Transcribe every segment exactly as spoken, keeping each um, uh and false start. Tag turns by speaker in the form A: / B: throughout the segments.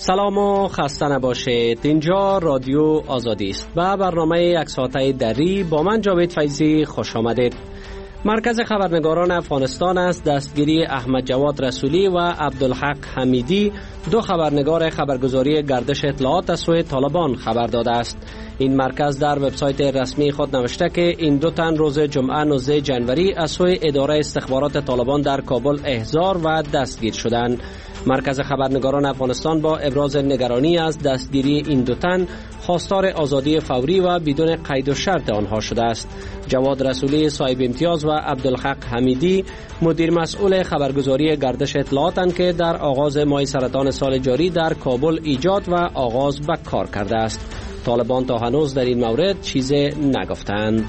A: سلام و خسته نباشید. اینجا رادیو آزادی است و برنامه یک ساعته دری با من جاوید فیضی خوش آمدید. مرکز خبرنگاران افغانستان است دستگیری احمد جواد رسولی و عبدالحق حمیدی، دو خبرنگار خبرگزاری گردش اطلاعات از سوی طالبان خبر داده است. این مرکز در وبسایت رسمی خود نوشته که این دو تن روز جمعه نوزده ژانویه از سوی اداره استخبارات طالبان در کابل احضار و دستگیر شدند. مرکز خبرنگاران افغانستان با ابراز نگرانی از دستگیری این دو تن خواستار آزادی فوری و بدون قید و شرط آنها شده است. جواد رسولی صاحب امتیاز و عبدالحق حمیدی مدیر مسئول خبرگزاری گردش اطلاعاتند که در آغاز ماه سرطان سال جاری در کابل ایجاد و آغاز به کار کرده است. طالبان تا هنوز در این مورد چیزی نگفتند.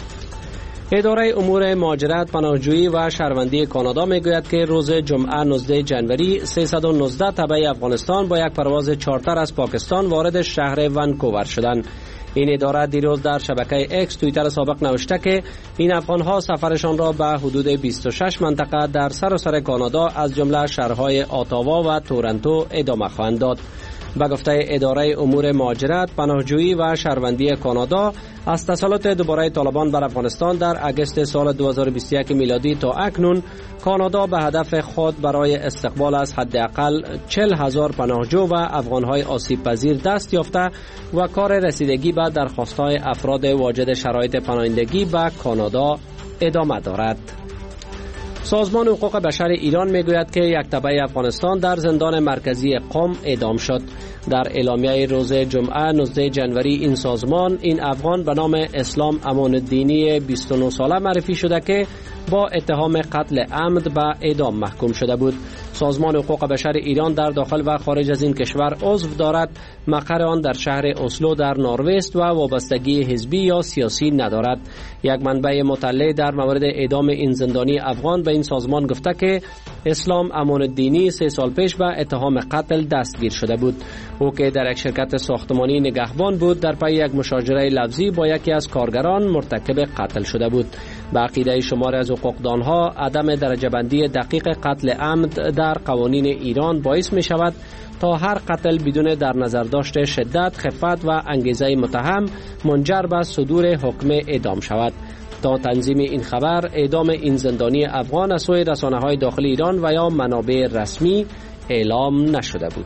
A: اداره امور مهاجرت، پناهجویی و شهروندی کانادا میگوید که روز جمعه نوزده ژانویه سیصد و نوزده تبع افغانستان با یک پرواز چارتر از پاکستان وارد شهر ونکوور شدند. این اداره دیروز در شبکه اکس توییتر سابق نوشته که این افغانها سفرشان را به حدود بیست و شش منطقه در سراسر کانادا از جمله شهرهای اتاوا و تورنتو ادامه خواهند داد. به گفته اداره امور مهاجرت، پناهجویی و شهروندی کانادا، از تسلط دوباره طالبان بر افغانستان در اگست سال دو هزار و بیست و یک میلادی تا اکنون، کانادا به هدف خود برای استقبال از حداقل چهل هزار پناهجو و افغانهای آسیب پذیر دست یافته و کار رسیدگی به درخواست‌های افراد واجد شرایط پناهندگی به کانادا ادامه دارد. سازمان حقوق بشر ایران میگوید که یک تبع افغانستان در زندان مرکزی قم اعدام شد. در اعلامیه روز جمعه نوزده ژانویه این سازمان این افغان به نام اسلام امان الدینی بیست و نه ساله معرفی شده که با اتهام قتل عمد به اعدام محکوم شده بود. سازمان حقوق بشر ایران در داخل و خارج از این کشور عضو دارد. مقر آن در شهر اسلو در نروژ و وابستگی حزبی یا سیاسی ندارد. یک منبع مطلع در مورد اعدام این زندانی افغان به این سازمان گفته که اسلام امان الدینی سه سال پیش به اتهام قتل دستگیر شده بود. او که در یک شرکت ساختمانی نگهبان بود در پی یک مشاجره لفظی با یکی از کارگران مرتکب قتل شده بود. به عقیده شمار از حقوقدانها عدم درجه بندی دقیق قتل عمد در قوانین ایران باعث می شود تا هر قتل بدون در نظر داشت شدت، خفت و انگیزه متهم منجر به صدور حکم اعدام شود. تا تنظیم این خبر، اعدام این زندانی افغان از سوی رسانه‌های داخل ایران و یا منابع رسمی اعلام نشده بود.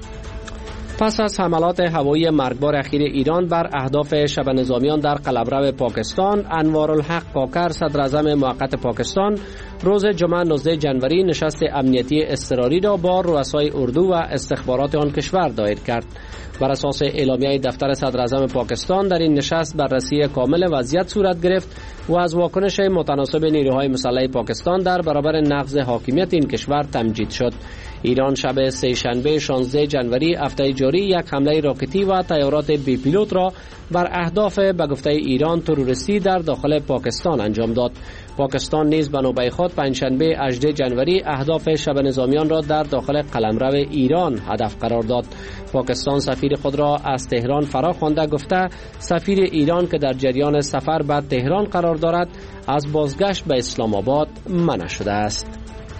A: پس از حملات هوایی مرگبار اخیر ایران بر اهداف شبه نظامیان در قلمرو پاکستان، انوارالحق کاکر صدر اعظم موقت پاکستان روز جمعه نوزده ژانویه نشست امنیتی اضطراری را با رؤسای اردو و استخبارات آن کشور دایر کرد. بر اساس اعلامیه دفتر صدر اعظم پاکستان در این نشست بررسی کامل وضعیت صورت گرفت و از واکنش متناسب نیروهای مسلح پاکستان در برابر نقض حاکمیت این کشور تمجید شد. ایران شب سه شنبه شانزده ژانویه هفته جاری یک حمله راکتی و طیارات بی پیلوت را بر اهداف به گفته ایران تروریستی در داخل پاکستان انجام داد. پاکستان نیز به نوبه خود پنجشنبه هجدهم ژانویه اهداف شبه نظامیان را در داخل قلمرو ایران هدف قرار داد. پاکستان سفیر خود را از تهران فرا خوانده گفته سفیر ایران که در جریان سفر به تهران قرار دارد از بازگشت به اسلام آباد منع شده است.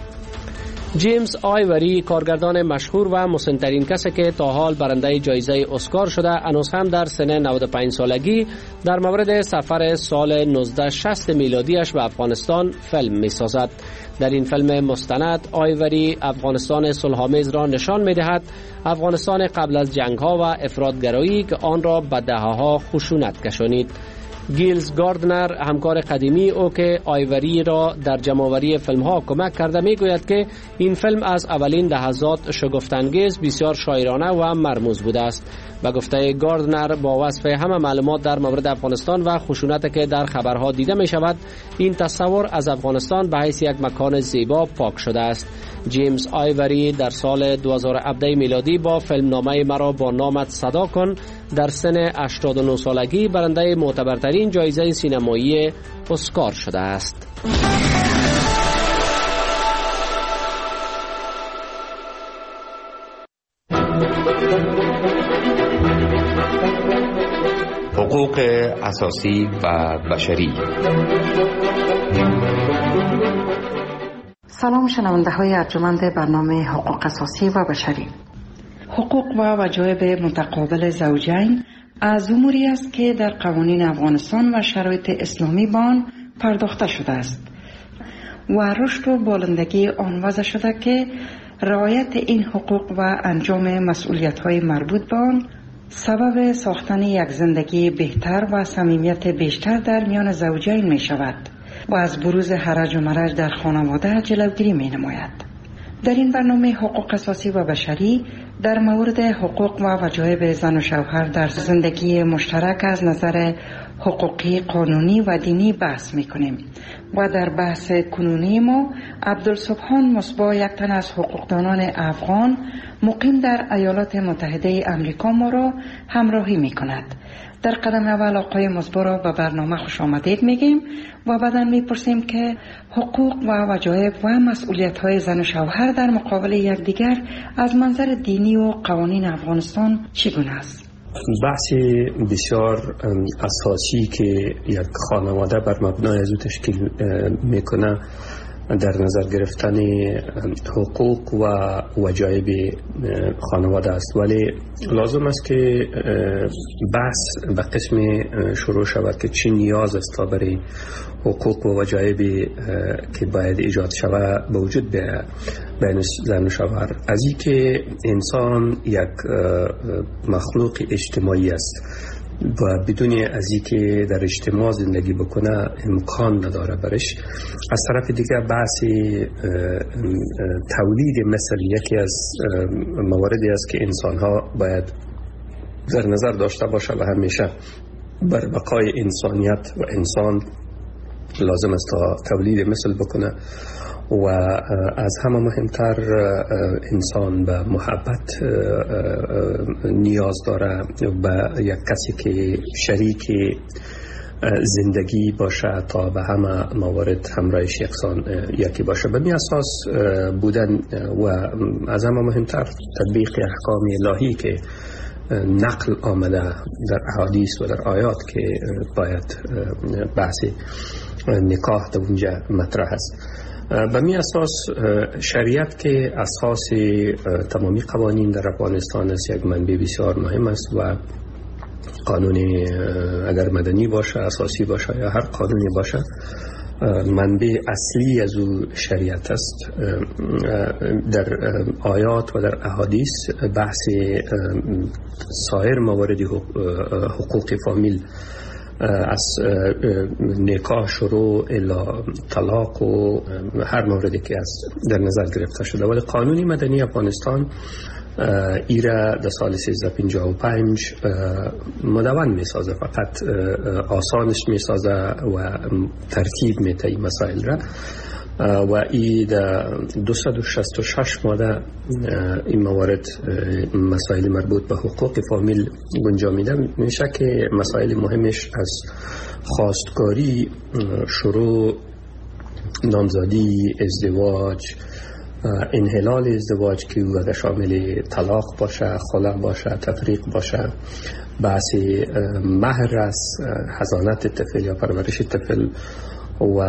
A: جیمز آیوری، کارگردان مشهور و مسن‌ترین کسی که تا حال برنده جایزه اسکار شده، هنوز هم در سن نود و پنج سالگی در مورد سفر سال نوزده شصت میلادیش به افغانستان فیلم می‌سازد. در این فیلم مستند آیوری افغانستان صلح‌آمیز را نشان می‌دهد، افغانستان قبل از جنگ‌ها و افراط‌گرایی که آن را به دهه‌ها خشونت کشانید. گیلز گاردنر، همکار قدیمی او که آیوری را در جمع‌آوری فیلم‌ها کمک کرده، میگوید که این فیلم از اولین لحظات شگفت‌انگیز، بسیار شاعرانه و مرموز بوده است. به گفته گاردنر، با وصف همه معلومات در مورد افغانستان و خشونتی که در خبرها دیده می شود، این تصور از افغانستان به حیث یک مکان زیبا پاک شده است. جیمز آیوری در سال دو هزار و هفده میلادی با فیلمنامه مرا با نامت صدا کن در سن هشتاد و نه سالگی برنده معتبرترین جایزه سینمایی اسکار شده است.
B: حقوق اساسی و بشری.
C: سلام شنونده های ارجمند برنامه حقوق اساسی و بشری. حقوق و وجایب متقابل زوجین از اموری است که در قوانین افغانستان و شرایط اسلامی به آن پرداخته شده است و رشد و بالندگی آن وضع شده که رعایت این حقوق و انجام مسئولیت‌های مربوط به آن سبب ساختن یک زندگی بهتر و صمیمیت بیشتر در میان زوجین می شود و از بروز هرج و مرج در خانواده جلوگیری می نماید. در این برنامه حقوق اساسی و بشری در مورد حقوق و وجایب زن و شوهر در زندگی مشترک از نظر حقوقی، قانونی و دینی بحث می کنیم و در بحث کنونی ما عبدالسبحان مصباح، یک تن از حقوقدانان افغان مقیم در ایالات متحده امریکا ما را همراهی می کند. در قدم اول آقای مصباح را به برنامه خوش آمدید میگیم و بعدا میپرسیم که حقوق و وجایب و مسئولیت‌های زن و شوهر در مقابل یکدیگر از منظر دینی و قوانین افغانستان چگونه است؟
D: بحث بسیار اساسی که یک خانواده بر مبنای از او تشکیل میکنه در نظر گرفتن حقوق و وجایب خانواده است، ولی لازم است که بحث به قسم شروع شود که چی نیاز است تا برای حقوق و وجایبی که باید ایجاد شود به وجود بیاید بین زن و شوهر. از این که انسان یک مخلوق اجتماعی است و بدون از این که در اجتماع زندگی بکنه امکان نداره برش. از طرف دیگه بحث تولید مثل یکی از مواردی است که انسان ها باید در نظر داشته باشه و همیشه بر بقای انسانیت و انسان لازم است تا تولید مثل بکنه و از همه مهمتر انسان به محبت نیاز داره، به یک کسی که شریک زندگی باشه تا به همه موارد همراهش یکسان یکی باشه. به می اساس بودن و از همه مهمتر تطبیق احکام الهی که نقل آمده در احادیث و در آیات که باید بحث نکاح در اونجا مطرح است. به می اساس شریعت که اساس تمامی قوانین در افغانستان است یک منبع بسیار مهم است و قانون اگر مدنی باشه، اساسی باشه یا هر قانونی باشه، منبع اصلی از او شریعت است. در آیات و در احادیث بحث سایر موارد حقوق فامیل از نکاح شروع الی طلاق و هر موردی که از در نظر گرفته شده، ولی قانون مدنی افغانستان ایره در سال سیزده پنجاه و پنج مدون می سازه، فقط آسانش می سازه و ترتیب می تایی مسائل را و ای در دویست و شصت و شش ماده این موارد مسائل مربوط به حقوق فامیل گنجا میده. میشه که مسائل مهمش از خواستگاری، شروع، نامزدی، ازدواج، انحلال ازدواج که او شامل طلاق باشه، خلع باشه، تفریق باشه، بحث مهر است، حضانت طفل یا پرورش طفل و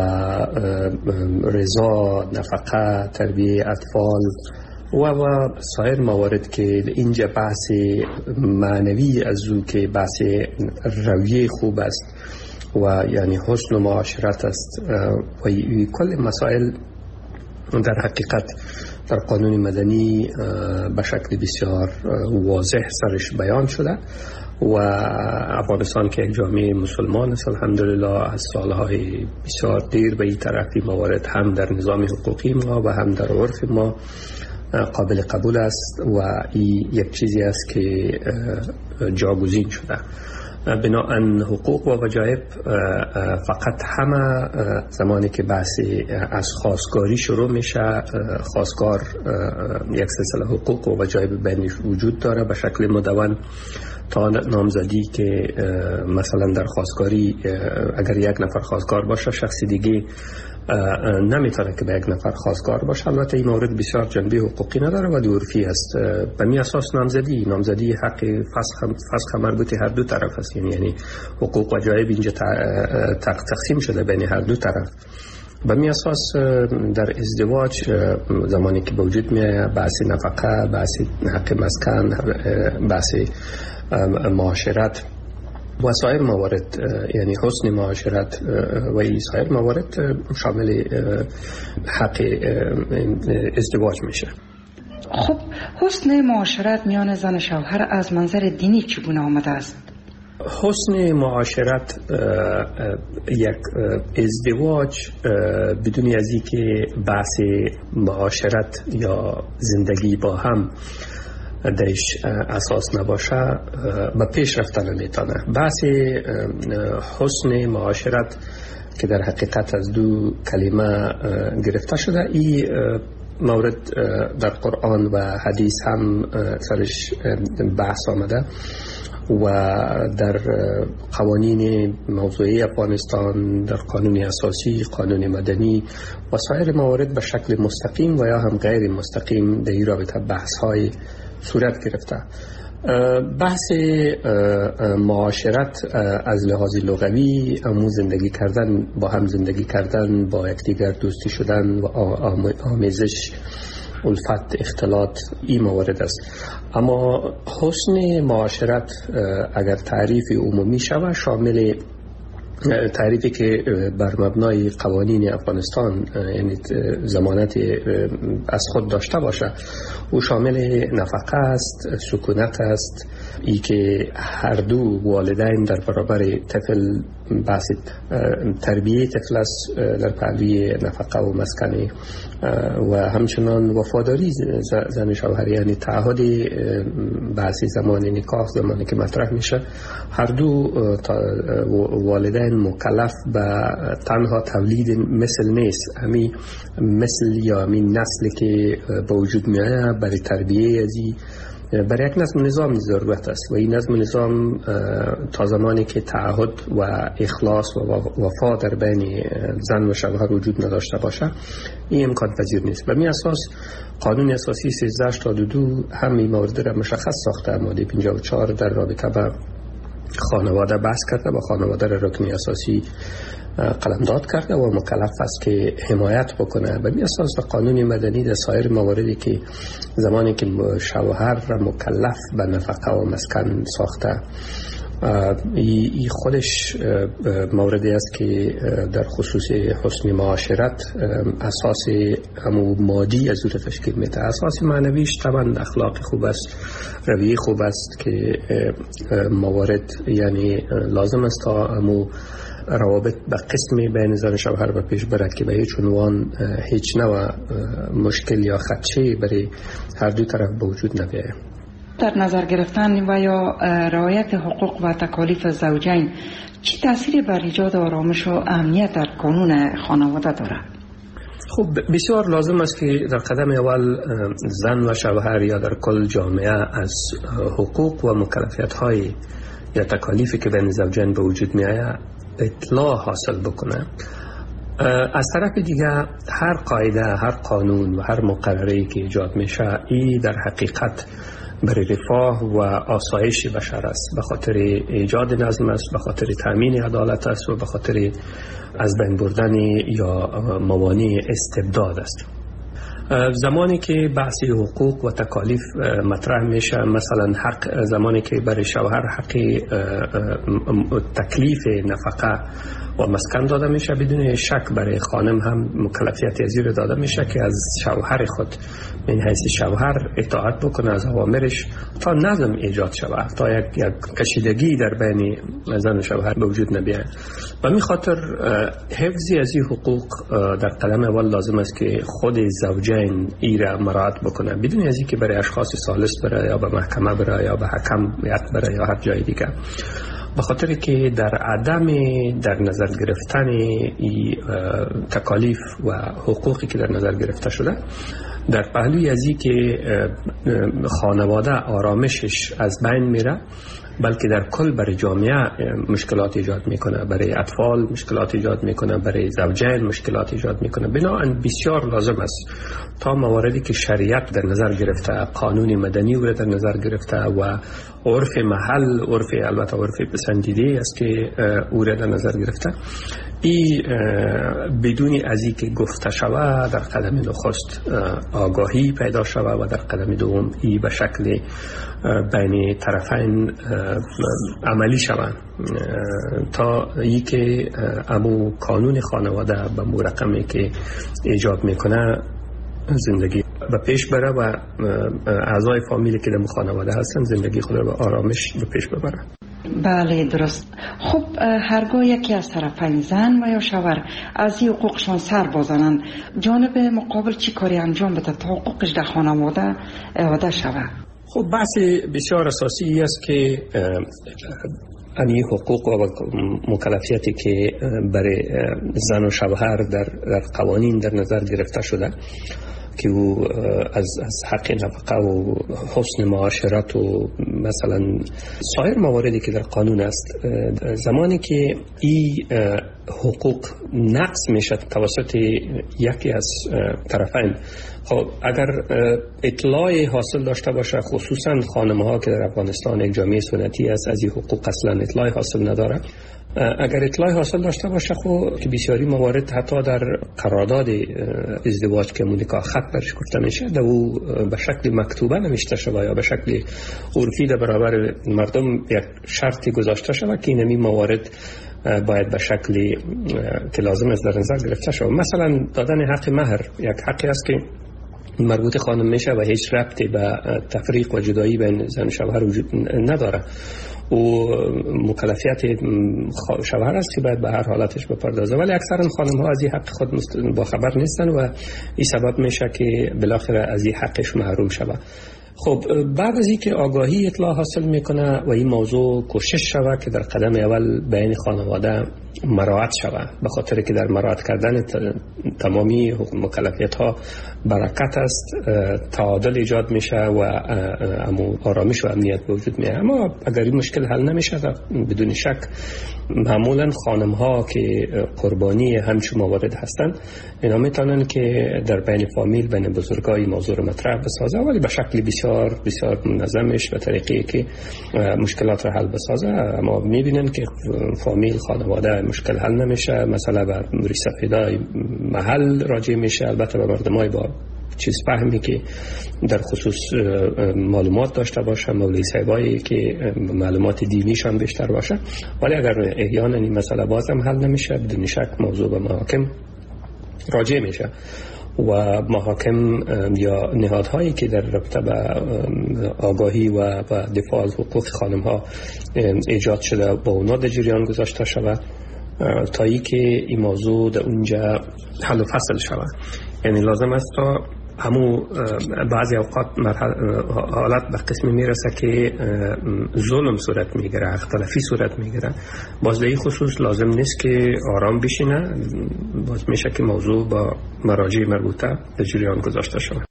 D: رضا، نفقه، تربیه اطفال و و سایر موارد که اینجا بحث معنوی از او که بحث رویه خوب است و یعنی حسن و معاشرت است و کل مسائل در حقیقت در قانون مدنی به شکل بسیار واضح سرش بیان شده و افغانستان که یک جامعه مسلمان است الحمدلله از سالهای بسیار دیر به این طرفی موارد هم در نظام حقوقی ما و هم در عرف ما قابل قبول است و این یک چیزی است که جاگزین شده. بنابراین حقوق و وجایب فقط همه زمانی که بحث از خواستگاری شروع میشه، خواستگار یک سلسله حقوق و وجایب بینش وجود داره به شکل مدون تا نامزدی که مثلا در خواستگاری اگر یک نفر خواستگار باشه شخصی دیگه نمیتونه که به یک نفر خواستگار باشه. البته این مورد بسیار جنبه حقوقی نداره و عرفی است. به می اساس نامزدی نامزدی حق فسخ فسخ مربوط هر دو طرف است، یعنی حقوق و وجایب اینجا تقسیم شده بین هر دو طرف به می اساس در ازدواج زمانی که به وجود میاد بحث نفقه، بحث حق مسکن، بحث معاشرت و سایر موارد، یعنی حسن معاشرت و سایر موارد شامل حق ازدواج میشه.
C: خب حسن معاشرت میان زن و شوهر از منظر دینی چگونه آمده است؟
D: حسن معاشرت یک ازدواج بدون از اینکه بحث معاشرت یا زندگی با هم درش اساس نباشه به پیش رفتن نمیتونه. بحث حسن معاشرت که در حقیقت از دو کلمه گرفته شده، این مورد در قرآن و حدیث هم سرش بحث آمده و در قوانین موضوعی افغانستان، در قانون اساسی، قانون مدنی و سایر موارد به شکل مستقیم و یا هم غیر مستقیم در این رابطه بحث های صورت گرفته. بحث معاشرت از لحاظ لغوی همون زندگی کردن، با هم زندگی کردن، با یکدیگر دوستی شدن و آمیزش، الفت، اختلاط، این موارد است. اما حسن معاشرت اگر تعریف عمومی شود، شامل تعریفی که بر مبنای قوانین افغانستان یعنی ضمانت از خود داشته باشه، او شامل نفقه است، سکونت است، ای که هر دو والدین در برابر طفل بحث تربیه طفل است در پهلوی نفقه و مسکنی و همچنان وفاداری زن شوهر، یعنی تعهد بحث زمان نکاح زمانی که مطرح میشه، هر دو والدین مکلف به تنها تولید مثل نیست، همین مثل یا همین نسلی که به وجود میاد برای تربیه ازی برای یک نظم نظام ضرورت است و این نظم نظام تا زمانی که تعهد و اخلاص و وفا در بین زن و شوهر وجود نداشته باشه این امکان پذیر نیست. به می اساس قانون اساسی سیزده هشتاد و دو هم این مورد را مشخص ساخته. ماده پنجاه و چهار در رابطه با خانواده بحث کرده و خانواده را رکن اساسی قلمداد کرده و مکلف است که حمایت بکنه. به می اساس قانون مدنی در سایر مواردی که زمانی که شوهر را مکلف به نفقه و مسکن ساخته، این خودش موردی است که در خصوص حسن معاشرت اساس همو مادی از او تشکیل میده. اساس معنویش طبعا اخلاق خوب است، رویه خوب است که موارد یعنی لازم است تا همو روابط به قسمی بین زن و شوهر به پیش برد که به هیچ عنوان هیچ نوع مشکل یا خدشه برای هر دو طرف به وجود نبیاید.
C: در نظر گرفتن و یا رعایت حقوق و تکالیف زوجین چه تأثیری بر ایجاد آرامش و امنیت در قانون خانواده دارد؟
D: خب بسیار لازم است که در قدم اول زن و شوهر یا در کل جامعه از حقوق و مکلفیت های یا تکالیفی که بین زوجین به وجود می آید اطلاع حاصل بکنه. از طرف دیگه هر قاعده، هر قانون و هر مقرری که ایجاد میشه ای در حقیقت برای رفاه و آسایش بشر است، به خاطر ایجاد نظم است، به خاطر تامین عدالت است و به خاطر از بین بردن یا موانع استبداد است. زمانی که بحث حقوق و تکالیف مطرح میشه، مثلا حق زمانی که برای شوهر حق تکلیف نفقه و مسکن داده میشه، بدون شک برای خانم هم مکلفیت ازیر داده میشه که از شوهر خود من حیث شوهر اطاعت بکنه از اوامرش تا نظم ایجاد شود، تا یک, یک کشیدگی در بین زن و شوهر به وجود نبیاید. و می خاطر حفظی از این حقوق در قدم اول لازم است که خود زوجین ای را مراعات بکنه، بدون از اینکه برای اشخاص ثالث بره یا به محکمه بره یا به حکم بره یا هر جای دیگه، به خاطر که در عدم در نظر گرفتن ای تکالیف و حقوقی که در نظر گرفته شده، در پهلوی از این که خانواده آرامشش از بین میره بلکه در کل برای جامعه مشکلات ایجاد میکنه، برای اطفال مشکلات ایجاد میکنه، برای زوجین مشکلات ایجاد میکنه. بنابراین بسیار لازم است تا مواردی که شریعت در نظر گرفته، قانون مدنی او در نظر گرفته و عرف محل، عرف البته عرف پسندیده است که او در نظر گرفته، ای بدون از اینکه گفته شود در قدم نخست آگاهی پیدا شود و در قدم دوم ای به شکل بین طرفین عملی شود تا ای که امو قانون خانواده به مو رقمی که ایجاب میکنه زندگی به پیش بره و اعضای فامیلی که در خانواده هستن زندگی خود رو به آرامش به پیش ببره.
C: بله درست. خب هرگاه یکی از طرفین زن و یا شوهر از این حقوقشان سر بازنند، جانب مقابل چی کاری انجام بده تا حقوقش در خانواده اعاده شود؟
D: خب بحث بسیار اساسی است که این حقوق و مکلفیتی که برای زن و شوهر در, در قوانین در نظر گرفته شده که او از, از حق نفقه و حسن معاشرت و مثلا سایر مواردی که در قانون است، زمانی که این حقوق نقض میشه توسط یکی از طرفین، خب اگر اطلاع حاصل داشته باشه، خصوصا خانم ها که در افغانستان یک جامعه سنتی است از این حقوق اصلا اطلاع حاصل نداره، اگر اطلاع حاصل داشته باشه خب که بسیاری موارد حتی در قرارداد ازدواج که مونیکا خط برش گفته میشه در او به شکل مکتوبه نمیشته شده یا به شکل عرفی در برابر مردم یک شرطی گذاشته شده که این موارد باید به شکلی که لازم است در نظر گرفته شود. مثلا دادن حق مهر یک حقی است که مربوط خانم میشه و هیچ ربطی به تفریق و جدایی بین زن و شوهر وجود نداره و مکلفیت شوهر است که باید به هر حالتش بپردازه، ولی اکثرا خانم ها از این حق خود با خبر نیستن و این سبب میشه که بالاخره از این حقش محروم شود. خب بعد از اینکه آگاهی اطلاع حاصل میکنه و این موضوع کوشش شود که در قدم اول بین خانواده مراعات شود، به خاطر که در مراعات کردن تمامی مکلفیت ها برکت است، تعادل ایجاد میشه و امو آرامش و امنیت به وجود میاد. اما اگر این مشکل حل نمیشه بدون شک معمولا خانم ها که قربانی همچون موارد هستند اینا میتونن که در بین فامیل بین بزرگای موضوع رو مطرح بسازه، ولی به شکل بسیار بسیار منظمش به طریقی که مشکلات رو حل بسازه. اما میبینن که فامیل خانواده مشکل حل نمیشه، مثلا به ریسپیدای محل راجع میشه، البته به مردمای با چیز فهمی که در خصوص معلومات داشته باشه، مولوی صاحبایی که معلومات دینیشان بیشتر باشه، ولی اگر احیانا این مسئله بازم حل نمیشه بدون شک موضوع به محاکم راجع میشه و محاکم یا نهادهایی که در رابطه به آگاهی و دفاع از حقوق خانم ها ایجاد شده با اونا در جریان گذاشته شود تا ای که این موضوع در اونجا حل و فصل شود. یعنی لازم است تا همو بعضی اوقات حالت به قسمی میرسه که ظلم صورت میگیره، اختلافی صورت میگیره، باز در این خصوص لازم نیست که آرام بشینه، باز میشه که موضوع با مراجع مربوطه در جریان گذاشته شود.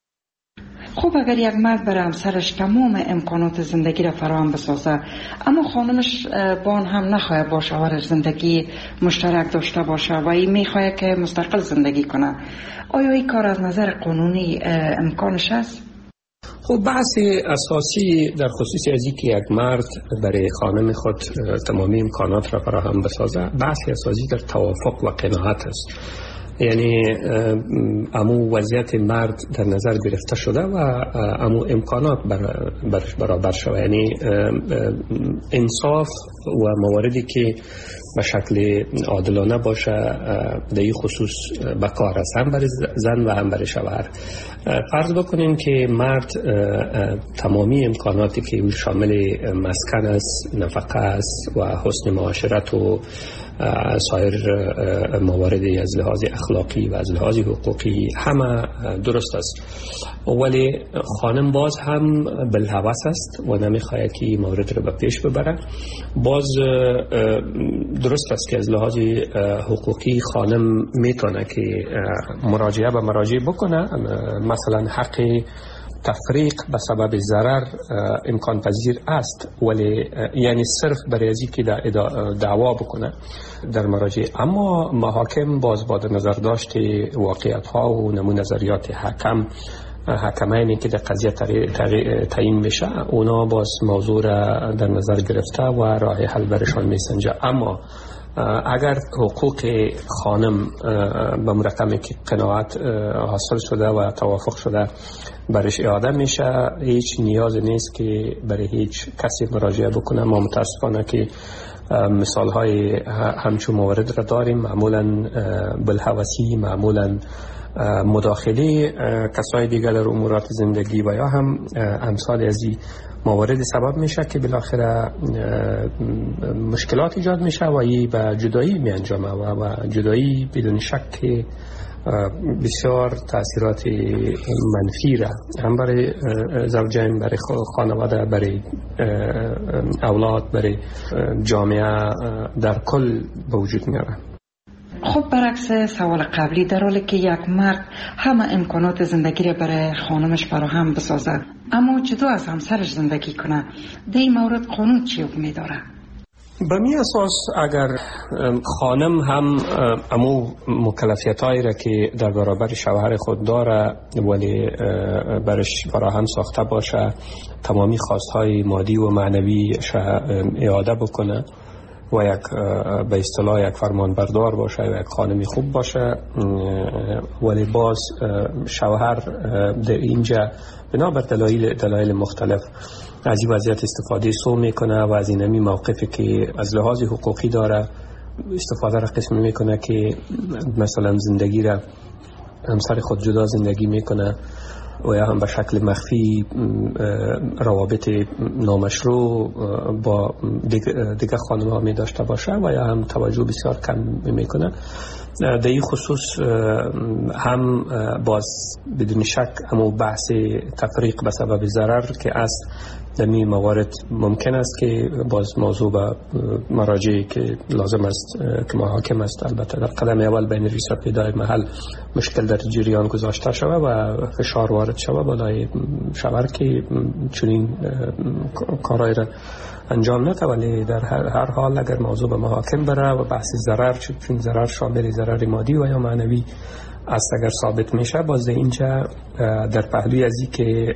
C: خب اگر یک مرد برای همسرش تمام امکانات زندگی را فراهم بسازه اما خانمش با آن هم نخواهد با شوهرش زندگی مشترک داشته باشه و این میخواهد که مستقل زندگی کنه، آیا این کار از نظر قانونی امکانش است؟
D: خب بحث اساسی در خصوص از این که یک مرد برای خانم خود تمامی امکانات را فراهم بسازه بحث اساسی در توافق و قناعت است. یعنی امو وضعیت مرد در نظر گرفته شده و امو امکانات بر برش برابر شده، یعنی انصاف و مواردی که به شکل عادلانه باشه در این خصوص به کار است، هم برای زن و هم برای شوهر. فرض بکنین که مرد تمامی امکاناتی که شامل مسکن است، نفقه است و حسن معاشرت و سایر مواردی از لحاظ اخلاقی و از لحاظ حقوقی همه درست است، ولی خانم باز هم بالهوس است و نمیخواهد که مورد رو به پیش ببره. باز درست است که از لحاظ حقوقی خانم میتونه که مراجعه به مراجع بکنه، مثلا حق تفریق به سبب ضرر امکان پذیر است، ولی یعنی صرف برای ازی که دعوا بکنه در مراجع. اما محاکم باز با نظر داشت واقعیت ها و نمون نظریات حکم حکمینی که در قضیه تعیین میشه، اونا باز موضوع را در نظر گرفته و راه حل برشان میسنجه. اما اگر حقوق خانم به مرقمی که قناعت حاصل شده و توافق شده برش اعاده میشه، هیچ نیاز نیست که برای هیچ کسی مراجعه بکنه. ما متاسفانه که مثال های همچون موارد را داریم، معمولا بالهوسی، معمولا مداخله کسای دیگر در امورات زندگی و یا هم امثال از این موارد سبب میشه که بالاخره مشکلات ایجاد میشه و این به جدایی می انجامه و, و جدایی بدون شک بسیار تاثیرات منفی را هم برای زوجین، برای خانواده، برای اولاد، برای جامعه در کل به وجود میاره.
C: خب برعکس سوال قبلی، در حالی که یک مرد همه امکانات زندگی را برای خانمش فراهم بسازه اما جدا از همسرش زندگی کنه، در این مورد قانون چی حکم داره؟
D: به می اساس اگر خانم هم امو مکلفیتایی را که در برابر شوهر خود داره ولی برش فراهم ساخته باشه، تمامی خواستهای مادی و معنوی اعاده بکنه و یک به اصطلاح یک فرمان بردار باشه و یک خانمی خوب باشه، ولی باز شوهر در اینجا بنابر دلایل دلایل مختلف از این وضعیت استفاده سو میکنه و از اینمی موقفی که از لحاظ حقوقی داره استفاده را قسم میکنه که مثلا زندگی را همسر خود جدا زندگی میکنه و یا هم به شکل مخفی روابط نامشروع با دیگه خانم ها می داشته باشه و یا هم توجه بسیار کم میکنه. در این خصوص هم باز بدون شک اما بحث تفریق به سبب ضرر که است، در این موارد ممکن است که باز موضوع به مراجعی که لازم است که محاکم است البته در قدم اول بین ریاست پیدای محل مشکل در جریان گذاشته شود و فشار وارد شود بالای شوهر که چنین کارهای را انجام نده، ولی در هر, هر حال اگر موضوع به محاکم بره و بحث ضرر، چون ضرر شامل ضرر مادی و یا معنوی است، اگر ثابت میشه، باز اینجا در پهلوی ازی که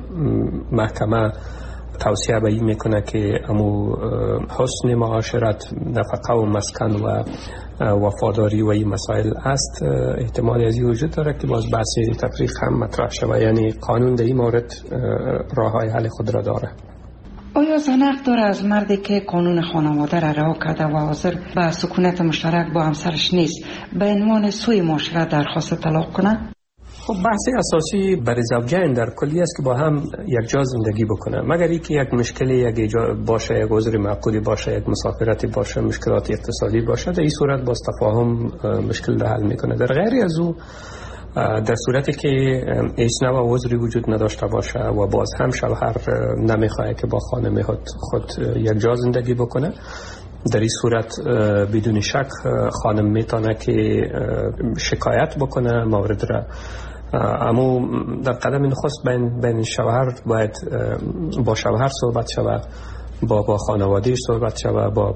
D: محکمه توصیه به این میکنه که امو حسن معاشرت، نفقه و مسکن و وفاداری و این مسائل است، احتمال ازی وجود داره که باز بحث تفریق هم مطرح شود. یعنی قانون در این مورد راه های حل خود را داره.
C: آیا زنق داره از مردی که قانون خانواده را رها کرده و حاضر به سکونت مشترک با همسرش نیست به عنوان سوی معاشرت درخواست طلاق کنه؟
D: خب بحث اساسی برای زوجین در کلی است که با هم یک جا زندگی بکنه، مگر اینکه یک مشکلی یک باشه، یک عذر معقولی باشه، یک مسافرتی باشه، مشکلات اقتصادی باشه، در این صورت باز تفاهم مشکل حل میکنه. در غیر از او، در صورتی که هیچ نوع عذری وجود نداشته باشه و باز هم شوهر نمیخواه که با خانم خود یک جا زندگی بکنه، در این صورت بدون شک خانم میتونه که شکایت بکنه مورد را. اما در قدم نخست بین بین شوهر باید با شوهر صحبت شود، با با خانواده صحبت شود، با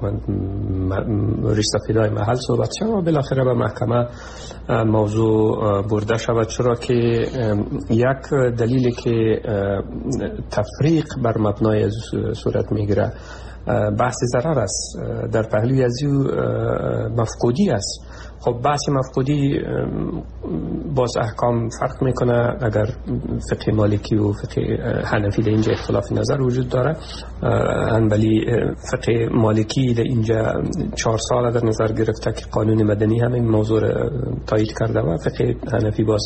D: رئیس فیدای محل صحبت شود و بالاخره به محکمه موضوع برده شود، چرا که یک دلیلی که تفریق بر مبنای صورت میگیره بحث ضرر است، در پهلوی از او مفقودی است. خب بحث مفقودی باز احکام فرق میکنه، اگر فقه مالکی و فقه حنفی در اینجا اختلاف نظر وجود داره، ولی فقه مالکی در اینجا چهار سال در نظر گرفته که قانون مدنی هم این موضوع تایید کرده و فقه حنفی باز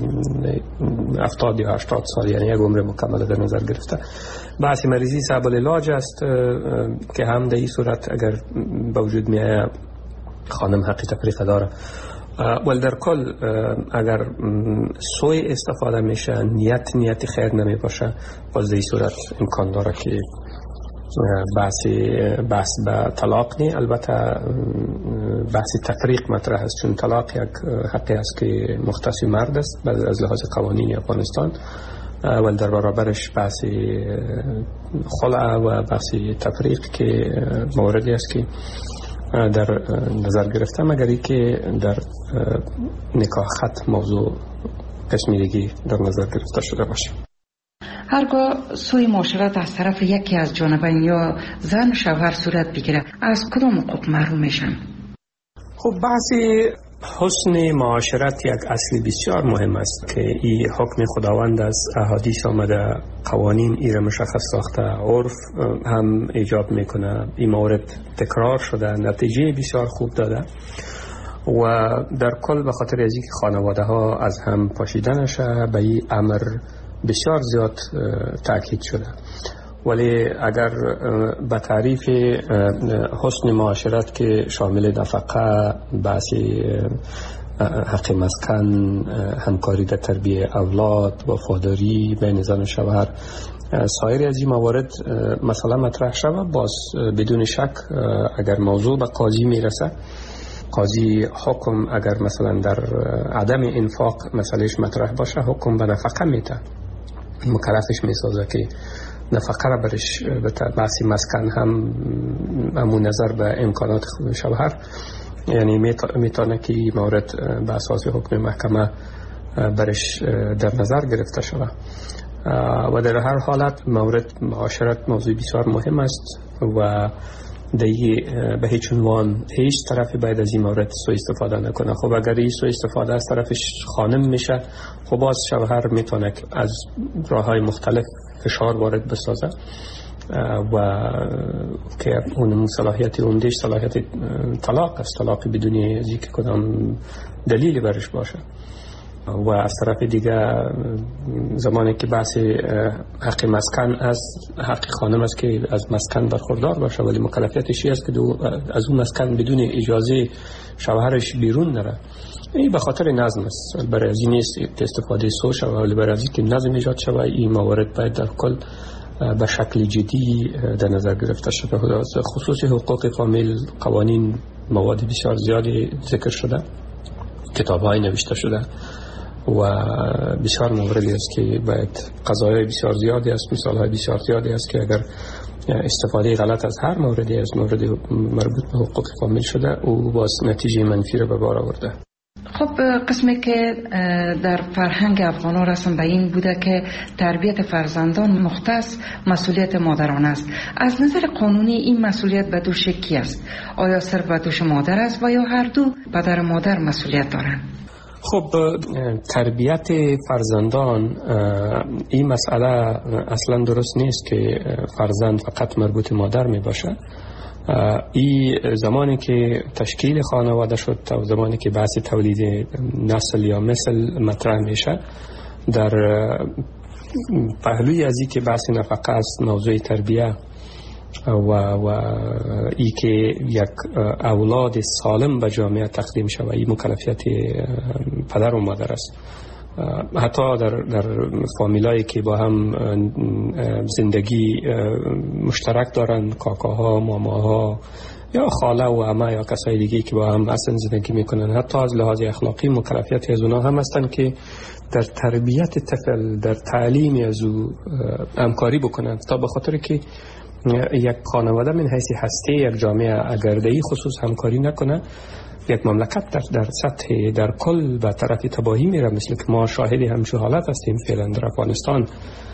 D: هفتاد یا هشتاد سال، یعنی یک عمر مکمل در نظر گرفته. بحث مریضی صعب العلاج است که هم در این صورت اگر به وجود میاد خانم حق تفریق داره. ولی در کل اگر سوی استفاده میشه، نیت نیت خیر نمی باشه، باز در این صورت امکان داره که بحث بحث به طلاق نی. البته بحث تفریق مطرح است، چون طلاق یک حقی است که مختص مرد است از لحاظ قوانین افغانستان ولی در برابرش بحث خلع و بحث تفریق که موردی است که در نظر گرفته، مگر ای که در نکاح خط موضوع قسمی دیگه در نظر گرفته شده باشه.
C: هرگاه سوی معاشرت از طرف یکی از جانبین یا زن شوهر صورت بگیره، از کدام حقوق محروم میشن؟
D: خب بحث حسن معاشرت یک اصل بسیار مهم است که این حکم خداوند از احادیث آمده، قوانین ای را مشخص ساخته، عرف هم ایجاب میکنه، این مورد تکرار شده، نتیجه بسیار خوب داده و در کل به خاطر از اینکه خانواده ها از هم پاشیده نشه به این امر بسیار زیاد تاکید شده. ولی اگر به تعریف حسن معاشرت که شامل نفقه، بحث حق مسکن، همکاری در تربیت اولاد، وفاداری بین زن و شوهر، سایر از این موارد مثلا مطرح شود، باز بدون شک اگر موضوع به قاضی میرسه، قاضی حکم اگر مثلا در عدم انفاق مسئلهش مطرح باشه، حکم به نفقه میده، مکلفش میسازه که نفقه را برش به بحث مسکن هم همون نظر به امکانات شوهر، یعنی میتونه که مورد به اساس حکم محکمه برش در نظر گرفته شود. و در هر حالت مورد معاشرت موضوع بسیار مهم است و دیگه به هیچ عنوان هیچ طرفی باید از این مورد سوء استفاده نکنه. خب اگر این سوء استفاده از طرفش خانم میشه، خب باز شوهر میتونه از راههای مختلف فشار وارد بسازه و که اون صلاحیت اوندش صلاحیت طلاق است، طلاق بدون ذکر کدام دلیلی برش باشه. و از طرف دیگه زمانی که بحث حق مسکن است، حق خانم است که از مسکن برخوردار باشه، ولی مکلفیتش است که از اون مسکن بدون اجازه شوهرش بیرون نره. این به خاطر نظم است، برای از این نیست که استفاده سو شود، ولی برای از این که نظم ایجاد شود، این موارد باید در کل به شکل جدی در نظر گرفته شده. خصوص حقوق فامیل، قوانین، مواد بسیار زیادی ذکر شده، کتاب‌های نوشته شده و بسیار موردی است که باید قضایای بسیار زیادی است، مثال‌های بسیار زیادی است که اگر استفاده غلط از هر موردی از مورد مربوط به حقوق فامیل شده او باز نتیجه منفی را به بار آورده.
C: خب قسمی که در فرهنگ افغان ها رسم به این بوده که تربیت فرزندان مختص مسئولیت مادران است. از نظر قانونی این مسئولیت به دوش کی است؟ آیا صرف به دوش مادر است و یا هر دو پدر و مادر مسئولیت دارند؟
D: خب تربیت فرزندان این مسئله اصلا درست نیست که فرزند فقط مربوط مادر می باشه. این زمانی که تشکیل خانواده شد تا زمانی که بحث تولید نسل یا مثل مطرح میشه، در پهلوی از این که بحث نفقه است، موضوع تربیه و, و ای که یک اولاد سالم به جامعه تقدیم شود، این مکلفیت پدر و مادر است. حتی در, در فامیلایی که با هم زندگی مشترک دارن، کاکاها، ماماها یا خاله و عمه یا کسای دیگه که با هم اصلا زندگی میکنن، حتی از لحاظ اخلاقی مکلفیت از اونا هم هستن که در تربیت طفل، در تعلیم از او همکاری بکنن، تا به خاطر که یک خانواده من حیث هسته یک جامعه اگر در این خصوص همکاری نکنه، یک مملکت در, در سطح در کل به طرف تباهی میره، مثل که ما شاهدی همچون حالت هستیم فعلا در افغانستان.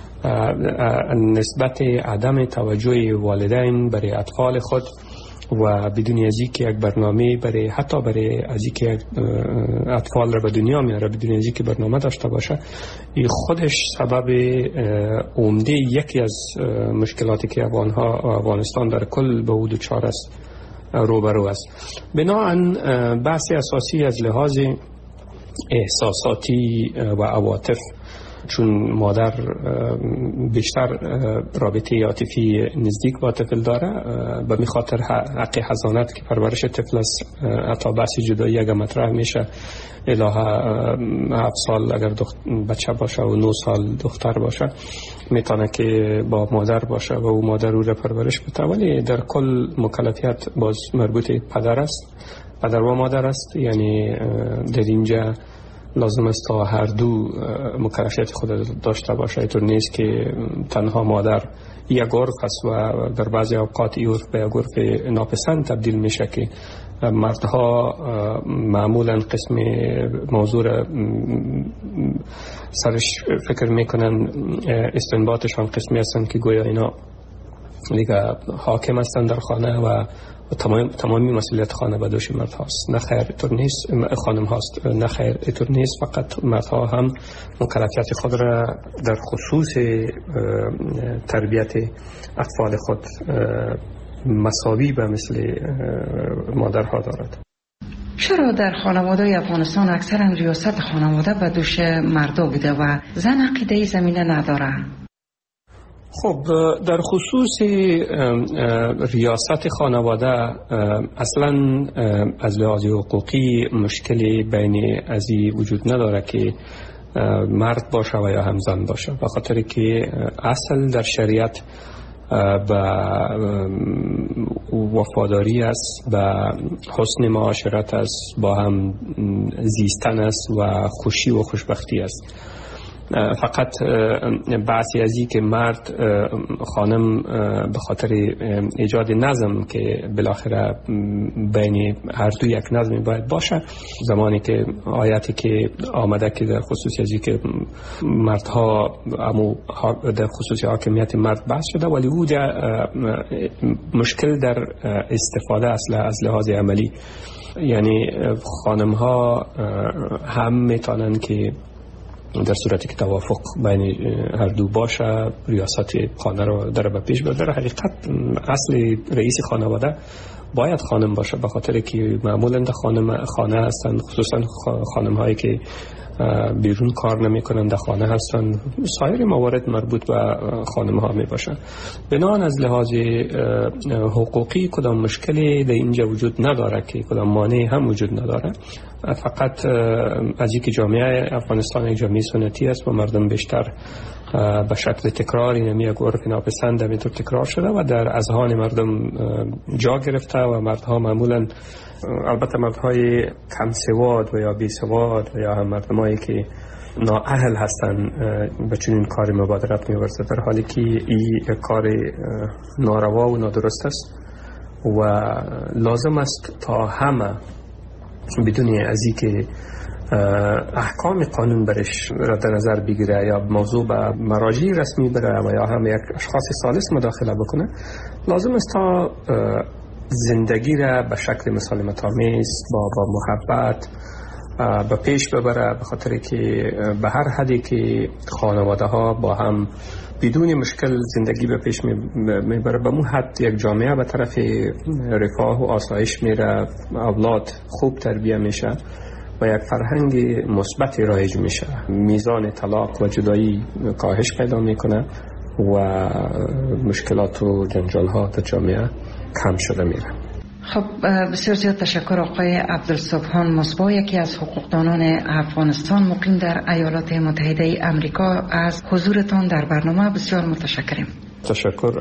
D: نسبت عدم توجه والدین برای اطفال خود و بدون از اینکه یک برنامه برای حتی برای از اینکه اطفال را به دنیا میاره بدون از اینکه برنامه داشته باشه، این خودش سبب عمده یکی از مشکلاتی که افغانها و افغانستان در کل به حدود چهار است روبرو است. بنابراین بحث اساسی از لحاظ احساساتی و عواطف، چون مادر بیشتر رابطه عاطفی نزدیک با طفل داره، به می خاطر حق حضانت که پرورش طفل است، حتی بحث جدایی اگر مطرح میشه، الهه هفت سال اگر بچه باشه و نه سال دختر باشه میتونه که با مادر باشه و او مادر او را پرورش بده، ولی در کل مکلفیت باز مربوط پدر است، پدر و مادر است. یعنی در اینجا لازم است تا هر دو مکلفیت خود داشته باشه. اینطور نیست که تنها مادر یک عرف است و در بعضی اوقات این عرف به یک عرف ناپسند تبدیل میشه که مردها معمولا قسم موضوع سرش فکر میکنن، استنباطشان قسمی هستند که گویا اینا دیگه حاکم هستند در خانه و تمام تمامی مسئولیت خانه به دوش مرد هاست. نه خیر، اینطور نیست. خانم هاست. نه خیر، اینطور نیست. فقط مردها هم مکلفیت خود را در خصوص تربیت اطفال خود مساوی به مثل مادرها دارد.
C: چرا در خانواده افغانستان اکثرا ریاست خانواده به دوش مردا بوده و زن عقیده زمینه نداره؟
D: خب در خصوص ریاست خانواده اصلا از لحاظ حقوقی مشکلی بین ازی وجود نداره که مرد باشه و یا هم زن باشه، به خاطر که اصل در شریعت و وفاداری است و حسن معاشرت است، با هم زیستن است و خوشی و خوشبختی است. فقط بحثی از این که مرد خانم به خاطر ایجاد نظم که بالاخره بین هر دو یک نظمی باید باشه، زمانی که آیاتی که آمده که در خصوص از این که مردها امو در خصوص حاکمیت مرد بحث شده، ولی او مشکل در استفاده اصلا از لحاظ عملی، یعنی خانم ها هم میتونن که در صورتی که توافق بین هر دو باشه ریاست خانه رو در به پیش ببره. در حقیقت اصل رئیس خانواده باید خانم باشه، به خاطر که معمولا در خانم خانه هستند، خصوصا خانم هایی که بیرون کار نمی کنند در خانه هستند. سایر موارد مربوط به خانم ها می باشند. بنابراین از لحاظ حقوقی کدام مشکلی در اینجا وجود نداره که کدام مانعی هم وجود نداره. فقط از اینکه جامعه افغانستان یک جامعه سنتی است و مردم بیشتر به شکل تکرار اینمی یک عرف ناپسند همینطور تکرار شده و در اذهان مردم جا گرفته و مردها معمولا، البته مردهای کم سواد و یا بی سواد و یا هم مردمایی که نااهل هستن به چنین کاری مبادرت می‌ورزد، در حالی که این کار ناروا و نادرست است و لازم است تا همه بدون از اینکه احکام قانون برش را در نظر بگیره یا موضوع به مراجع رسمی بره و یا هم یک اشخاص ثالث مداخله بکنه، لازم است تا زندگی را به شکل مسالمت آمیز با با محبت به پیش ببره، به خاطر که به هر حدی که خانواده ها با هم بدون مشکل زندگی به پیش میبره، به مو حد یک جامعه به طرف رفاه و آسایش میره، اولاد خوب تربیه میشه و یک فرهنگ مثبت رایج میشه، میزان طلاق و جدایی کاهش پیدا میکنه و مشکلات و جنجال ها در جامعه کم شده میره.
C: خب بسیار زیاد تشکر آقای عبدالصبحان مصباح، یکی از حقوقدانان افغانستان مقیم در ایالات متحده امریکا، از حضورتان در برنامه بسیار متشکریم.
D: تشکر.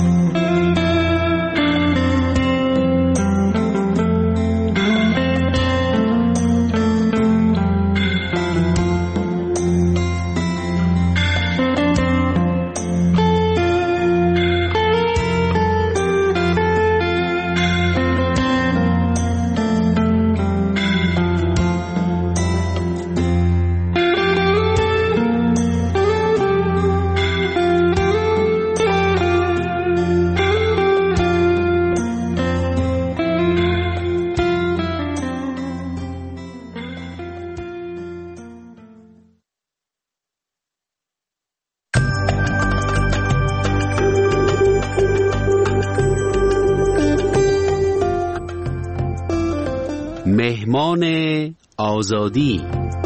E: مهمان آزادی.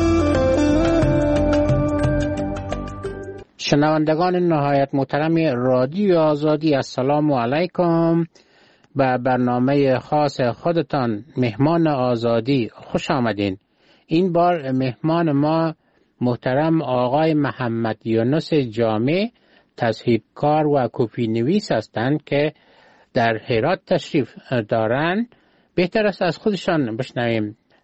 F: شنوندگان نهایت محترم رادیو آزادی، السلام علیکم. به برنامه خاص خودتان مهمان آزادی خوش آمدین. این بار مهمان ما محترم آقای محمد یونس جامع، تصحیح‌کار و کپی نویس هستند که در هرات تشریف دارند. بهتر است از خودشان بشنویم.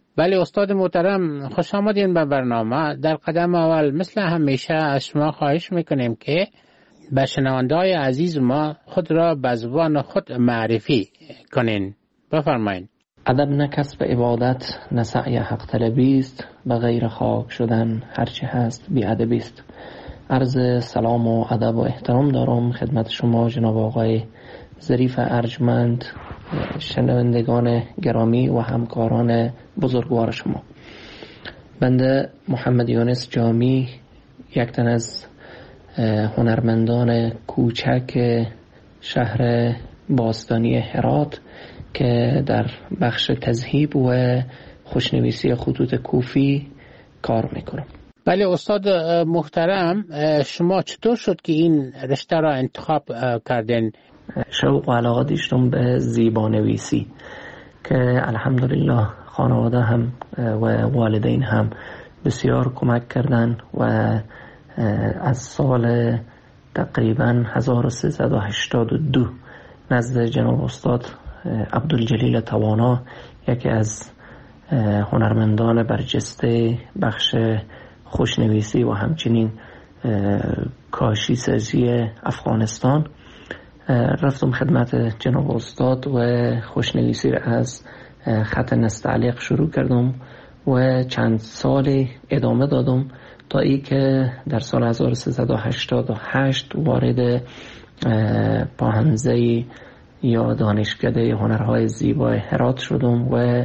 F: بله استاد محترم، خوش آمدین به برنامه. در قدم اول مثل همیشه از شما خواهش میکنیم که به شنونده‌های عزیز ما خود را به زبان خود معرفی کنین. بفرمایید.
G: ادب نه کسب عبادت، نه سعی حق طلبی است، به غیر خاک شدن هرچی هست بی ادبی است. عرض سلام و ادب و احترام دارم خدمت شما جناب آقای ظریف ارجمند، شنوندگان گرامی و همکاران بزرگوار شما. بنده محمد یونس جامی، یک تن از هنرمندان کوچک شهر باستانی هرات که در بخش تذهیب و خوشنویسی خطوط کوفی کار میکنم.
F: بله استاد محترم، شما چطور شد که این رشته را انتخاب کردین؟
G: شوق و علاقه داشتم به زیبانویسی که الحمدلله خانواده هم و والدین هم بسیار کمک کردن و از سال تقریبا هزار و سیصد و هشتاد و دو نزد جناب استاد عبدالجلیل توانا، یکی از هنرمندان برجسته بخش خوشنویسی و همچنین کاشی سازی افغانستان، رفتم خدمت جناب استاد و خوشنویسی را از خط نستعلیق شروع کردم و چند سال ادامه دادم تا ای که در سال هزار و سیصد و هشتاد و هشت وارد پاهمزه یا دانشکده هنرهای زیبای هرات شدم و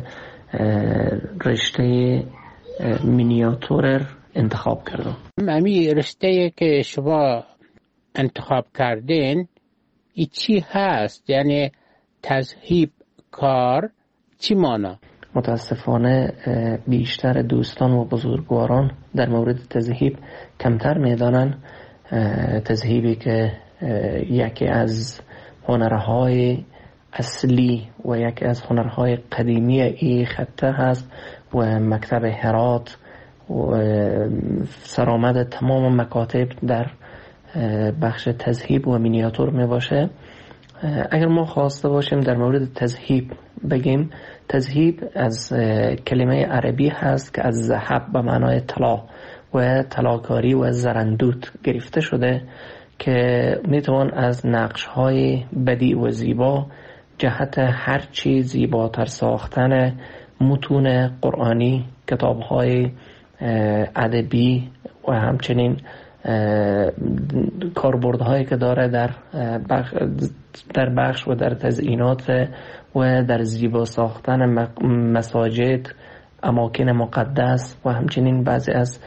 G: رشته مینیاتور انتخاب کردم.
F: امی رشته که شما انتخاب کردین ای چی هست؟ یعنی تذهیب کار چی مانا؟
G: متاسفانه بیشتر دوستان و بزرگواران در مورد تذهیب کمتر میدانن. تذهیبی که یکی از هنرهای اصلی و یکی از هنرهای قدیمی این خطه هست و مکتب هرات و سرآمد تمام مکاتب در بخش تذهیب و مینیاتور می باشه. اگر ما خواسته باشیم در مورد تذهیب بگیم، تذهیب از کلمه عربی هست که از ذهب به معنای طلا و طلاکاری و زرندوت گرفته شده که میتوان از نقش‌های بدیع و زیبا جهت هر چی زیباتر ساختن متون قرآنی، کتاب‌های ادبی و همچنین کاربردهایی که داره در بخش در بخش و در تزیینات و در زیبا ساختن مساجد، اماکن مقدس و همچنین بعضی از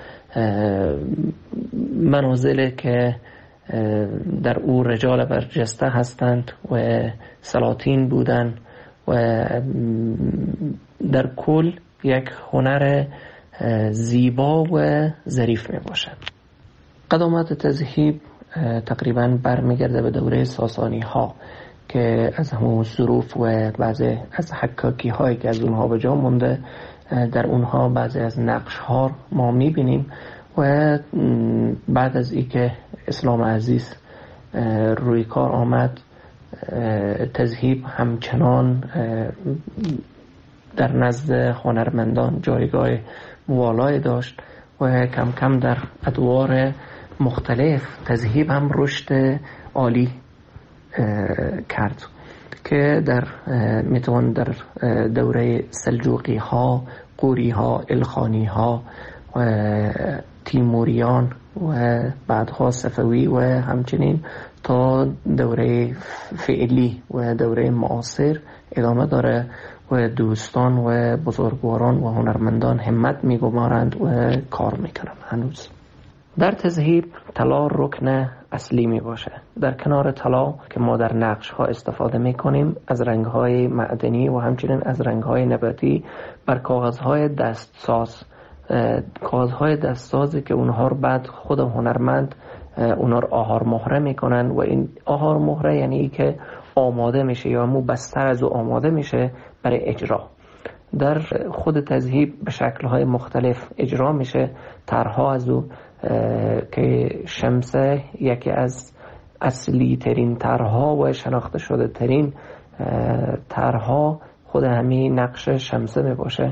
G: منازل که در او رجال برجسته هستند و سلاطین بودند و در کل یک هنر زیبا و ظریف می باشد. قدامت تذهیب تقریبا برمیگرده به دوره ساسانی ها که از همون ظروف و بعضی از حکاکی هایی که از اونها به جا مونده، در اونها بعضی از نقش ها ما میبینیم و بعد از ای که اسلام عزیز روی کار آمد، تذهیب همچنان در نزد هنرمندان جایگاه والای داشت و کم کم در ادوار مختلف تذهیب هم رشد عالی کرد که در میتوان در دوره سلجوقی ها، قوری ها، الخانی ها و تیموریان و بعدها صفوی و همچنین تا دوره فعلی و دوره معاصر ادامه داره و دوستان و بزرگواران و هنرمندان همت میگمارند و کار میکنند. هنوز در تذهیب طلا رکن اصلی می باشه. در کنار طلا که ما در نقش ها استفاده می کنیم، از رنگ های معدنی و همچنین از رنگ های نباتی بر کاغذ های دستساز، کاغذ های دستسازی که اونها رو بعد خود هنرمند اونها رو آهار مهره می کنن و این آهار مهره یعنی ای که آماده میشه یا مو بستر از او آماده میشه برای اجرا. در خود تذهیب به شکل‌های مختلف اجرا میشه. طرح‌ها از او که شمسه یکی از اصلی ترین طرح‌ها و شناخته شده ترین طرح‌ها خود همین نقش شمسه می باشه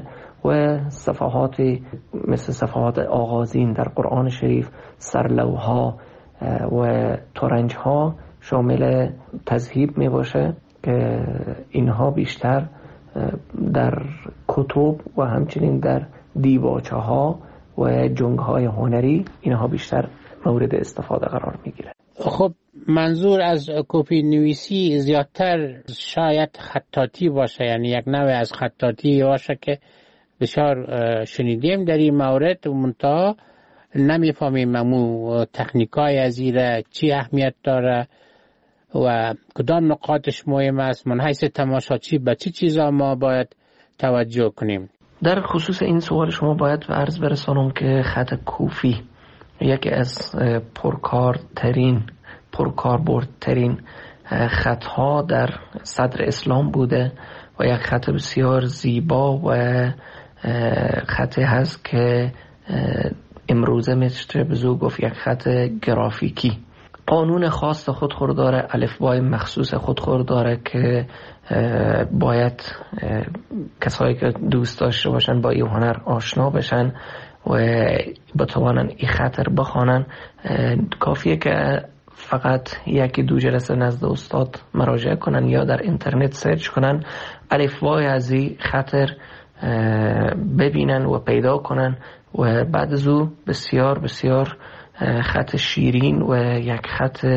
G: و صفحاتی مثل صفحات آغازین در قرآن شریف، سرلوها و ترنجها شامل تذهیب می باشه که اینها بیشتر در کتب و همچنین در دیباچه ها و جنگ های هنری اینها بیشتر مورد استفاده قرار می گیره.
F: خب منظور از کپی نویسی زیادتر شاید خطاطی باشه، یعنی یک نوع از خطاطی باشه که بسیار شنیدیم در این مورد، منتها نمیفهمیم امو تکنیکای از ایره چی اهمیت داره و کدام نقاطش مهم است. من حیث تماشاچی به چی چیزا ما باید توجه کنیم؟
G: در خصوص این سوال شما باید عرض برسانم که خط کوفی یکی از پرکارترین پرکاربردترین خطها در صدر اسلام بوده و یک خط بسیار زیبا و خطی هست که امروزه میشه بزو گفت یک خط گرافیکی. قانون خاص خودخور داره، الفبای مخصوص خودخور داره که باید کسایی که دوست داشته باشن با این هنر آشنا بشن و بتوانن این خط رو بخوانن. کافیه که فقط یکی دو جلسه نزد استاد مراجعه کنن یا در اینترنت سرچ کنن، الفبای از این خط ببینن و پیدا کنن و بعد از او بسیار بسیار خط شیرین و یک خط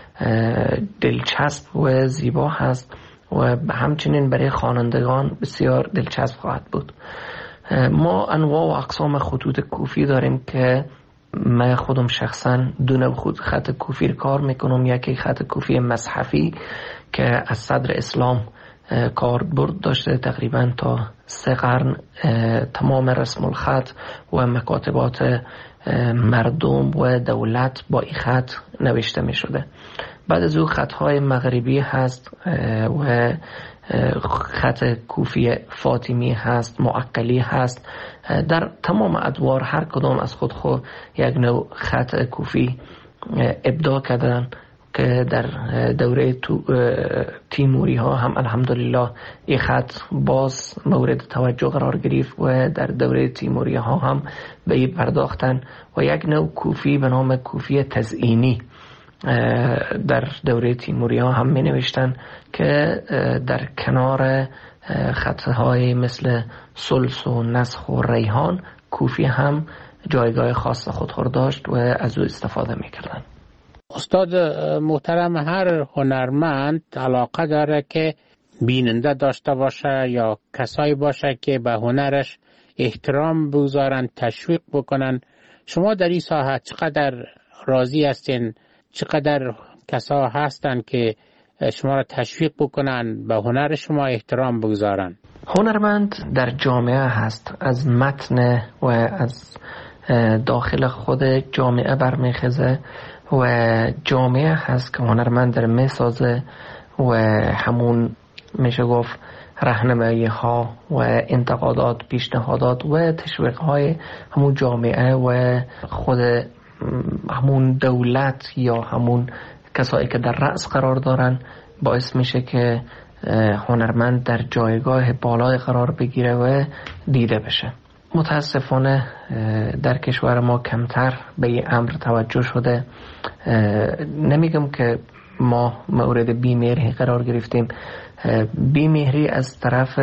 G: دلچسب و زیبا هست و همچنین برای خوانندگان بسیار دلچسب خواهد بود. ما انواع و اقسام خطوط کوفی داریم که من خودم شخصا دو نوع خط کوفی کار میکنم. یکی خط کوفی مصحفی که از صدر اسلام کاربرد داشته، تقریبا تا سه قرن تمام رسم الخط و مکاتبات مردم و دولت با این خط نوشته می شده. بعد از او خطهای مغربی هست و خط کوفی فاطمی هست، معقلی هست. در تمام ادوار هر کدام از خود خود یک نوع خط کوفی ابداع کردن که در دوره تیموری ها هم الحمدلله این خط باز مورد توجه قرار گرفت و در دوره تیموری ها هم به این پرداختن و یک نوع کوفی به نام کوفی تزئینی در دوره تیموری ها هم می نوشتن که در کنار خطهای مثل سلس و نسخ و ریحان کوفی هم جایگاه خاص خودخور داشت و از او استفاده می کردن.
F: استاد محترم، هر هنرمند علاقه داره که بیننده داشته باشه یا کسایی باشه که به هنرش احترام بگذارن، تشویق بکنن. شما در این ساحه چقدر راضی هستین؟ چقدر کسا هستن که شما را تشویق بکنن، به هنر شما احترام بگذارن؟
G: هنرمند در جامعه هست، از متن و از داخل خود جامعه برمیخزه و جامعه هست که هنرمند در میسازه و همون میشه گفت راهنمایی ها و انتقادات، پیشنهادات و تشویق های همون جامعه و خود همون دولت یا همون کسایی که در رأس قرار دارن باعث میشه که هنرمند در جایگاه بالای قرار بگیره و دیده بشه. متاسفانه در کشور ما کمتر به این امر توجه شده. نمیگم که ما مورد بیمهری قرار گرفتیم، بیمهری از طرف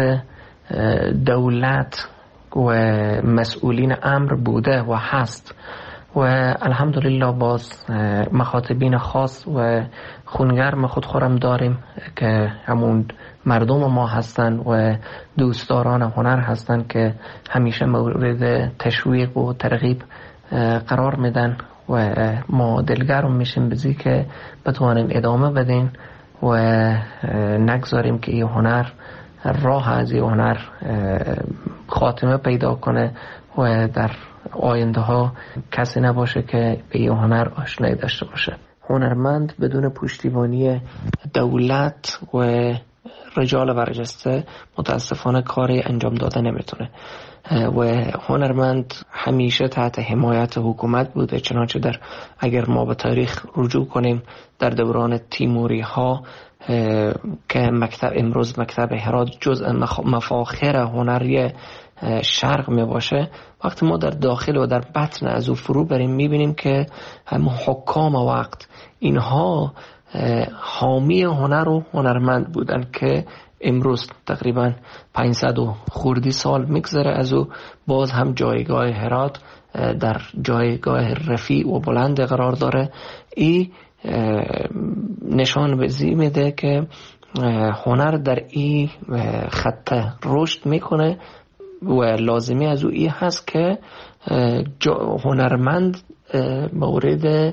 G: دولت و مسئولین امر بوده و هست و الحمدلله باز مخاطبین خاص و خونگرم خودخورم داریم که همون مردم ما هستن و دوستداران هنر هستن که همیشه مورد تشویق و ترغیب قرار میدن و ما دلگرم میشیم بزی که بتوانیم ادامه بدین و نگذاریم که این هنر راه از این هنر خاتمه پیدا کنه و در آینده ها کسی نباشه که به این هنر آشنایی داشته باشه. هنرمند بدون پشتیبانی دولت و رجال برجسته متاسفانه کاری انجام داده نمیتونه و هنرمند همیشه تحت حمایت حکومت بوده. چنانچه در اگر ما به تاریخ رجوع کنیم در دوران تیموری ها که مکتب امروز مکتب هرات جزء مفاخر هنری شرق می باشه، وقتی ما در داخل و در بطن از او فرو بریم میبینیم که هم حکام وقت اینها حامی هنر و هنرمند بودن که امروز تقریبا پانصد و خوردی سال میگذره از او باز هم جایگاه هرات در جایگاه رفیع و بلند قرار داره. این نشان بزی میده که هنر در این خط رشد میکنه و لازمی از او این هست که هنرمند مورد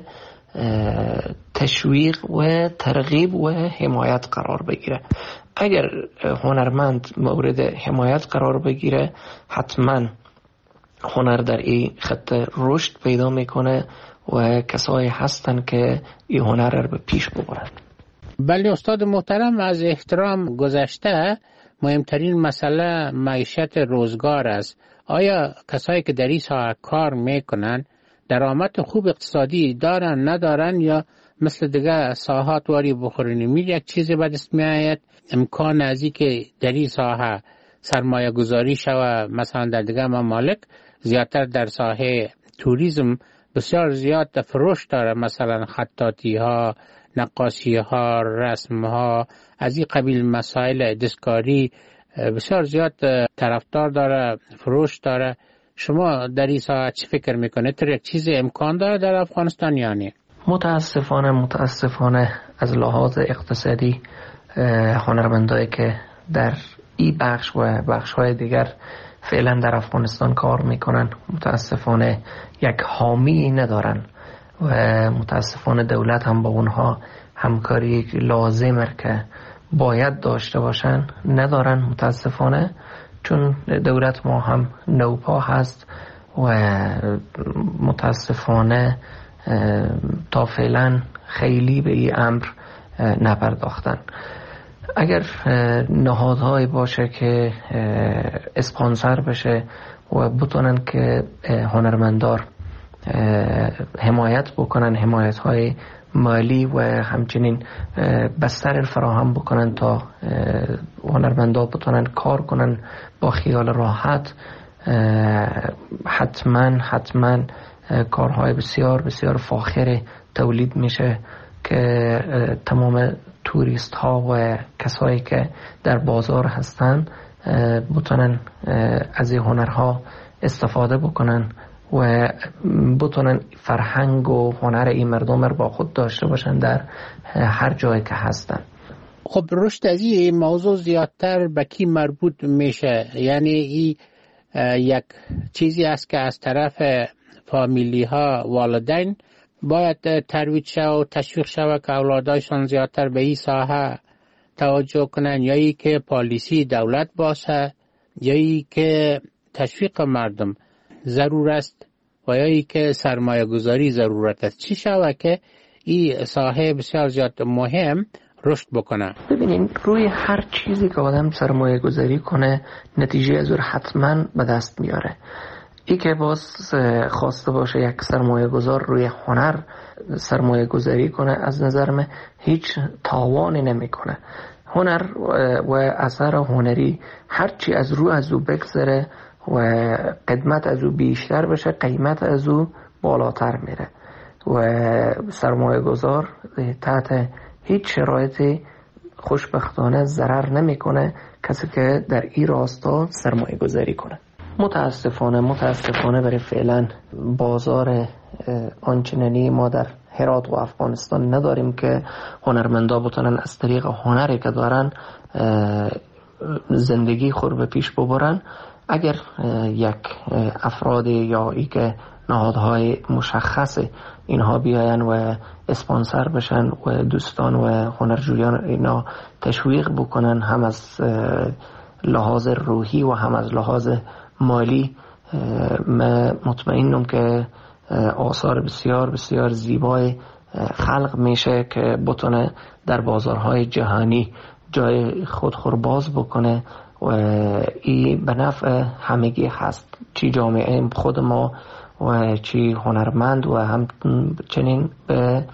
G: تشویق و ترغیب و حمایت قرار بگیره. اگر هنرمند مورد حمایت قرار بگیره حتما هنر در این خط رشد پیدا میکنه و کسایی هستن که این هنر رو به پیش ببرن.
F: بله استاد محترم، از احترام گذشته مهمترین مسئله معیشت روزگار است. آیا کسایی که در این ساحه کار میکنن درآمد خوب اقتصادی دارن ندارن، یا مثل دیگه ساحات واری بخورین میل یک چیزی به دست میآید؟ امکان از این که در این ساحه سرمایه گذاری شوه مثلا در دیگه ممالک زیادتر در ساحه توریسم بسیار زیاد فروش داره، مثلا خطاطی ها، نقاشی ها، رسم ها، از این قبیل مسائل دستکاری بسیار زیاد طرفدار داره، فروش داره. شما در این ساعت چی فکر میکنه؟ تر یک چیز امکان داره در افغانستان یا نه؟
G: متاسفانه متاسفانه از لحاظ اقتصادی هنرمندایی که در این بخش و بخش های دیگر فعلا در افغانستان کار میکنن متاسفانه یک حامی ندارن و متاسفانه دولت هم با اونها همکاری لازمه که باید داشته باشن ندارن متاسفانه، چون دولت ما هم نوپا هست و متاسفانه تا فعلا خیلی به این امر نپرداختن. اگر نهادهایی باشه که اسپانسر بشه و بتونن که هنرمندار حمایت بکنن، حمایت های مالی و همچنین بستر فراهم بکنن تا هنرمندا بتونن کار کنن با خیال راحت، حتما حتما کارهای بسیار بسیار فاخر تولید میشه که تمام توریست ها و کسایی که در بازار هستن بتونن از این هنرها استفاده بکنن و بتونن فرهنگ و هنر این مردم رو با خود داشته باشن در هر جایی که هستن.
F: خب رشد از این موضوع زیادتر به کی مربوط میشه؟ یعنی این یک چیزی است که از طرف فامیلی ها، والدین باید ترویج شود و تشویق شود که اولادایشان زیادتر به این ساحه توجه کنن، یا ای که پالیسی دولت باشه، یا ای که تشویق مردم ضرور است، و یا ای که سرمایه گذاری ضرورت است؟ چی شود که این ساحه بسیار زیاد مهم رشد بکنه؟
G: ببینین روی هر چیزی که آدم سرمایه گذاری کنه نتیجه از اون حتما به دست میاره. ای که باز خواسته باشه یک سرمایه گذار روی هنر سرمایه گذاری کنه از نظر من هیچ تاوانی نمی کنه. هنر و اثر هنری هرچی از رو از او بگذره و قدمت از او بیشتر بشه قیمت از او بالاتر میره و سرمایه گذار تحت هیچ شرایطی خوشبختانه ضرر نمیکنه کسی که در این راستا سرمایه گذاری کنه. متاسفانه متاسفانه برای فعلا بازار آنچنانی ما در هرات و افغانستان نداریم که هنرمندا بتونن از طریق هنری که دارن زندگی خود به پیش ببرن. اگر یک افرادی یا ای که نهادهای مشخص اینها بیاین و اسپانسر بشن و دوستان و هنرجویان اینا تشویق بکنن، هم از لحاظ روحی و هم از لحاظ مالی، من مطمئنم که آثار بسیار بسیار زیبای خلق میشه که بتونه در بازارهای جهانی جای خودخور باز بکنه و این به نفع همگی هست، چی جامعه خود ما و چی هنرمند و همچنین به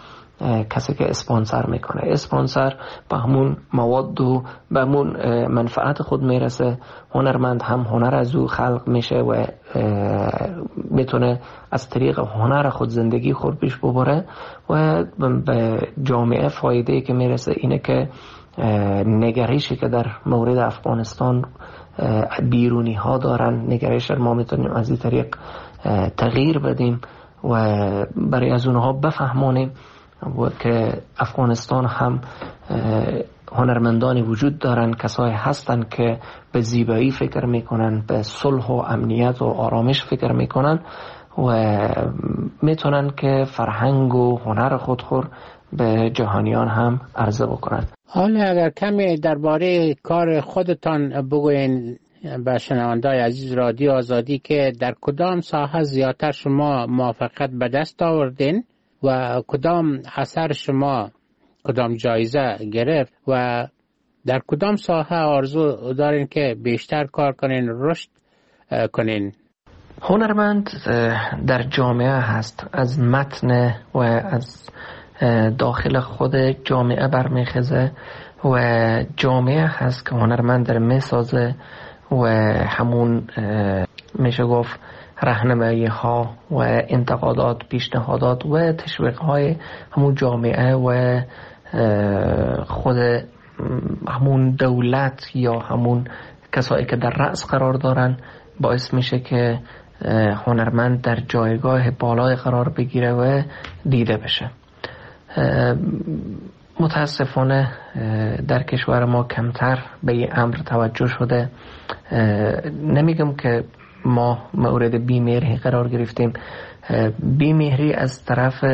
G: کسی که اسپانسر میکنه. اسپانسر به همون مواد و به همون منفعت خود میرسه. هنرمند هم هنر از او خلق میشه و میتونه از طریق هنر خود زندگی خود پیش ببره و به جامعه فایده که میرسه اینه که نگرشی که در مورد افغانستان بیرونی ها دارن، نگرش ما میتونیم از این طریق تغییر بدیم و برای از اونها بفهمانیم و که افغانستان هم هنرمندانی وجود دارن، کسایی هستن که به زیبایی فکر میکنن، به صلح و امنیت و آرامش فکر میکنن و میتونن که فرهنگ و هنر خودخور به جهانیان هم عرضه بکنن.
F: حالا اگر کمی درباره کار خودتان بگوین به شنونده‌های عزیز رادیو آزادی که در کدام ساحه زیادتر شما موفقیت به دست آوردین و کدام اثر شما کدام جایزه گرفت و در کدام ساحه آرزو دارین که بیشتر کار کنین، رشد کنین؟
G: هنرمند در جامعه هست، از متن و از داخل خود جامعه برمیخزه و جامعه هست که هنرمند در میسازه و همون میشه گفت راهنمایی ها و انتقادات، پیشنهادات و تشویق های همون جامعه و خود همون دولت یا همون کسایی که در رأس قرار دارن باعث میشه که هنرمند در جایگاه بالای قرار بگیره و دیده بشه. متاسفانه در کشور ما کمتر به این امر توجه شده. نمیگم که ما مورد بیمهری قرار گرفتیم، بیمهری از طرف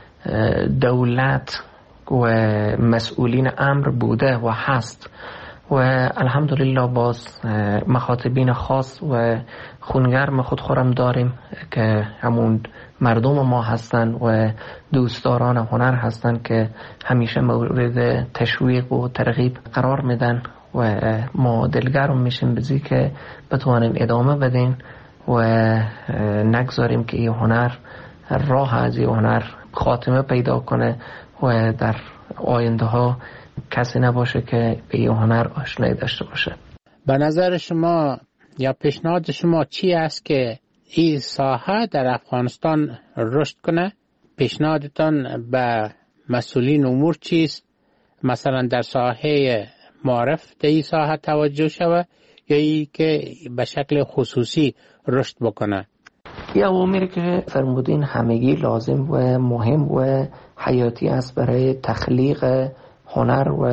G: دولت و مسئولین امر بوده و هست و الحمدلله باز مخاطبین خاص و خونگرم خود خورم داریم که همون مردم ما هستن و دوستداران هنر هستن که همیشه مورد تشویق و ترغیب قرار میدن و ما دلگرم میشیم بزی که بتوانیم ادامه بدیم و نگذاریم که این هنر راه از این هنر خاتمه پیدا کنه و در آینده ها کسی نباشه که به این هنر آشنایی داشته باشه.
F: به نظر شما یا پیشنهاد شما چی است که این ساحه در افغانستان رشد کنه؟ پیشنهادتان به مسئولین امور چیست؟ مثلا در ساحه معرف در این ساحه توجه شوه یا ای که به شکل خصوصی رشد بکنه؟
G: یا اوامری که فرمودین همگی لازم و مهم و حیاتی است برای تخلیق هنر و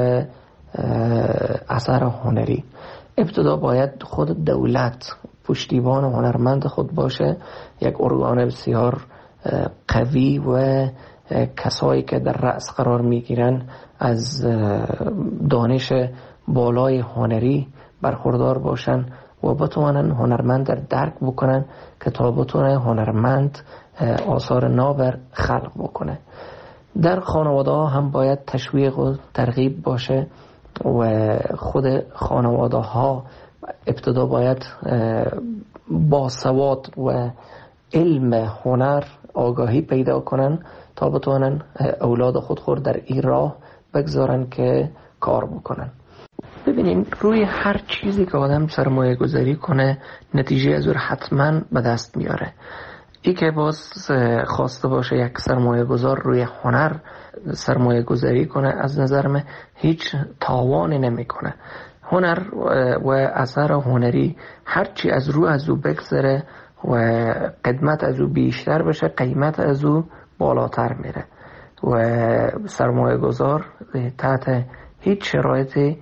G: اثر هنری. ابتدا باید خود دولت پشتیبان هنرمند خود باشه، یک ارگان بسیار قوی و کسایی که در رأس قرار میگیرن از دانش بالای هنری برخوردار باشن و بتوانن هنرمند در درک بکنن که تا بتونه هنرمند آثار نابر خلق بکنه. در خانواده ها هم باید تشویق و ترغیب باشه و خود خانواده ها ابتدا باید با سواد و علم هنر آگاهی پیدا کنن تا بتوانن اولاد خود خود در این راه بگذارن که کار بکنن. ببینین روی هر چیزی که آدم سرمایه گذاری کنه نتیجه از اون حتما به دست میاره. ای که باز خواسته باشه یک سرمایه گذار روی هنر سرمایه گذاری کنه از نظر من هیچ تاوانی نمی کنه. هنر و اثر هنری هرچی از رو از او بگذره و قدمت از او بیشتر بشه قیمت از او بالاتر میره و سرمایه گذار تحت هیچ شرایطی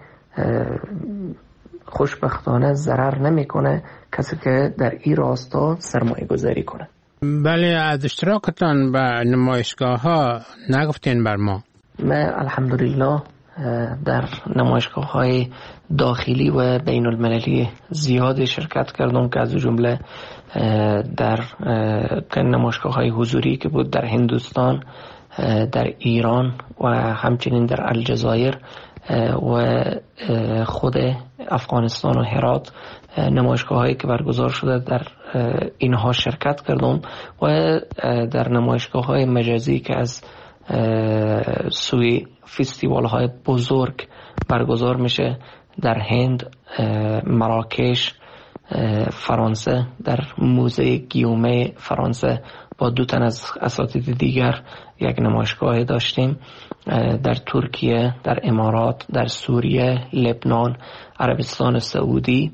G: خوشبختانه ضرر نمیکنه کسی که در این راستا سرمایه گذاری کنه.
F: بله، از اشتراکتان به نمایشگاه ها نگفتین بر ما؟
G: من الحمدلله در نمایشگاه های داخلی و بین المللی زیادی شرکت کردم که از جمله در نمایشگاه های حضوری که بود در هندوستان، در ایران و همچنین در الجزایر و خود افغانستان و هرات نمایشگاه هایی که برگزار شده در اینها شرکت کردم و در نمایشگاه های مجازی که از سوی فستیوال های بزرگ برگزار میشه در هند، مراکش فرانسه، در موزه گیومه فرانسه با دو تن از اساتید دیگر یک نمایشگاه داشتیم. در ترکیه، در امارات، در سوریه، لبنان، عربستان سعودی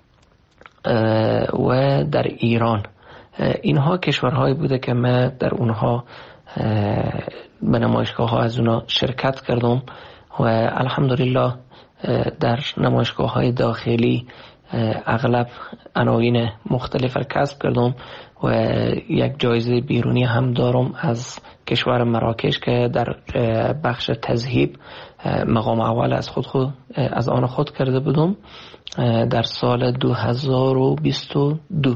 G: و در ایران. اینها کشورهایی بوده که من در اونها به نمایشگاه ها از اونها شرکت کردم و الحمدلله در نمایشگاه های داخلی اغلب عناوین مختلف را کسب کردم و یک جایزه بیرونی هم دارم از کشور مراکش که در بخش تذهیب مقام اول از خود, خود از آن خود کرده بودم در سال دو هزار و بیست و دو.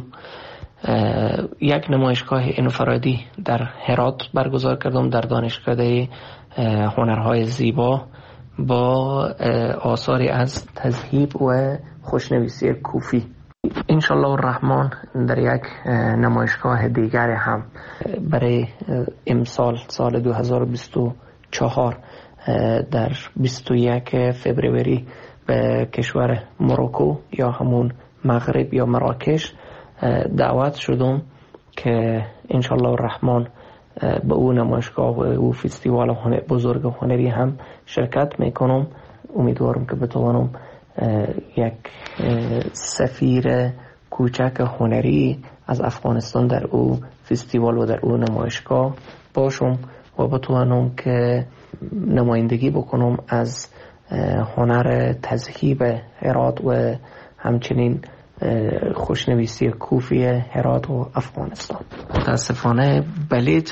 G: یک نمایشگاه انفرادی در هرات برگزار کردم در دانشکده هنرهای زیبا با آثاری از تذهیب و خوشنویسی کوفی. انشالله الرحمن در یک نمایشگاه دیگر هم برای امسال سال دو هزار و بیست و چهار در بیست و یک فوریه به کشور مروکو یا همون مغرب یا مراکش دعوت شدم که انشالله الرحمن به او نمایشگاه و او فستیوال بزرگ هنری هم شرکت میکنم. امیدوارم که بتوانم یک سفیر کوچک هنری از افغانستان در او فستیوال و در او نمایشگاه باشم و بتوانم که نمایندگی بکنم از هنر تذهیب هرات و همچنین خوشنویسی کوفی هرات و افغانستان. متاسفانه بلیت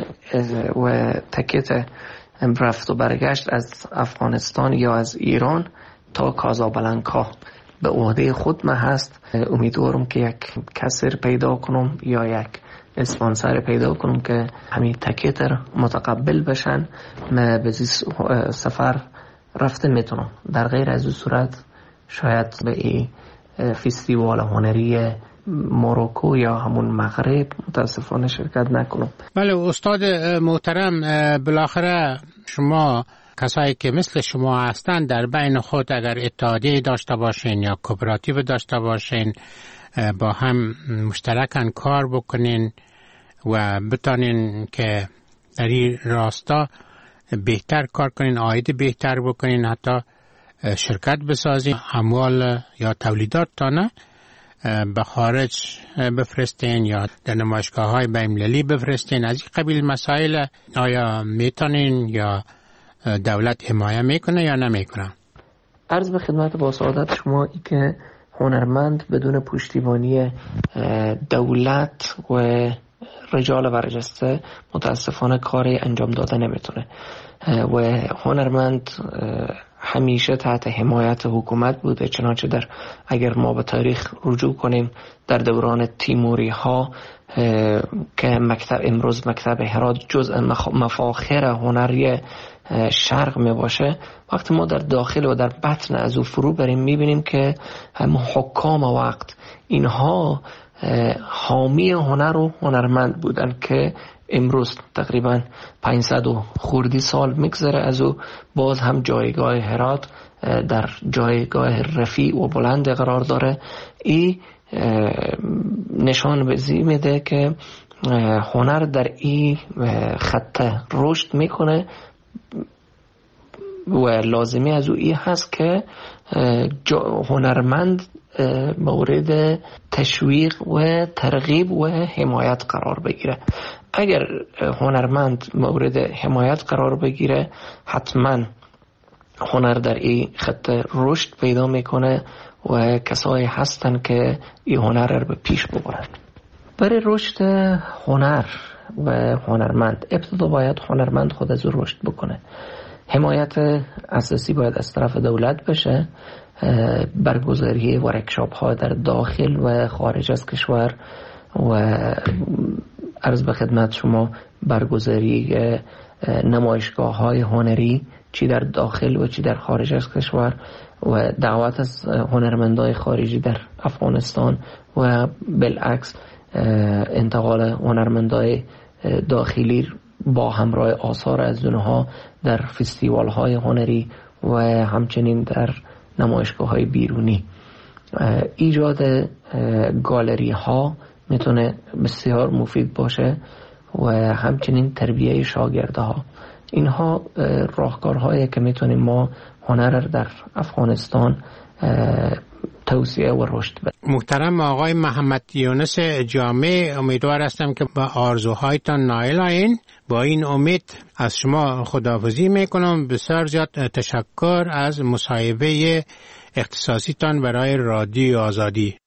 G: و تکت رفت و برگشت از افغانستان یا از ایران تا کازابلانکا به عهده خود من هست. امیدوارم که یک کسر پیدا کنم یا یک اسپانسر پیدا کنم که همین تکت متقبل بشن من به سفر رفته میتونم. در غیر از این صورت شاید به این فستیوال هنری مروکو یا همون مغرب متاسفانه شرکت نکنم.
F: بله استاد محترم، بالاخره شما کسایی که مثل شما هستند در بین خود اگر اتحادیه داشته باشین یا کوپراتیو داشته باشین با هم مشترکاً کار بکنین و بتانین که در این راستا بهتر کار کنین، عاید بهتر بکنین، حتی شرکت بسازین، اموال یا تولیدات تانه به خارج بفرستین یا در نمایشگاه های بین‌المللی بفرستین. از این قبیل مسائل آیا میتونین یا دولت حمایه میکنه یا نمیکنه؟
G: عرض به خدمت با سعادت شما ای که هنرمند بدون پشتیبانی دولت و رجال برجسته متاسفانه کاری انجام داده نمیتونه و هنرمند همیشه تحت حمایت حکومت بوده. چنانچه در اگر ما به تاریخ رجوع کنیم در دوران تیموری ها که مکتب امروز مکتب هرات جزء مفاخر هنری شرق می باشه، وقتی ما در داخل و در بطن از او فرو بریم میبینیم که هم حکام وقت اینها حامی هنر و هنرمند بودن که امروز تقریبا پانصد و خوردی سال میگذره از او باز هم جایگاه هرات در جایگاه رفیع و بلند قرار داره. این نشان بزی میده که هنر در این خط رشد میکنه و لازمی از او این هست که هنرمند مورد تشویق و ترغیب و حمایت قرار بگیره. اگر هنرمند مورد حمایت قرار بگیره حتما هنر در این خط رشد پیدا میکنه و کسایی هستن که این هنر رو به پیش ببرن. برای رشد هنر و هنرمند ابتدا باید هنرمند خود از رشد بکنه. حمایت اساسی باید از طرف دولت بشه، برگزاری ورکشاپ ها در داخل و خارج از کشور و عرض به خدمت شما برگزاری نمایشگاه های هنری چی در داخل و چی در خارج از کشور و دعوت از هنرمندای خارجی در افغانستان و بالعکس انتقال هنرمندای داخلی با همراه آثار از اونها در فستیوال های هنری و همچنین در نمایشگاه های بیرونی. ایجاد گالری ها میتونه بسیار مفید باشه و همچنین تربیه شاگرده ها. اینها راهکارهایی که میتونیم ما هنر در افغانستان توسعه و رشد بدیم.
F: محترم آقای محمد یونس جامع، امیدوار هستم که با آرزوهایتان نائل آیین. با این امید از شما خداحافظی میکنم. بسیار زیاد تشکر از مصاحبه اختصاصیتان برای رادیو آزادی.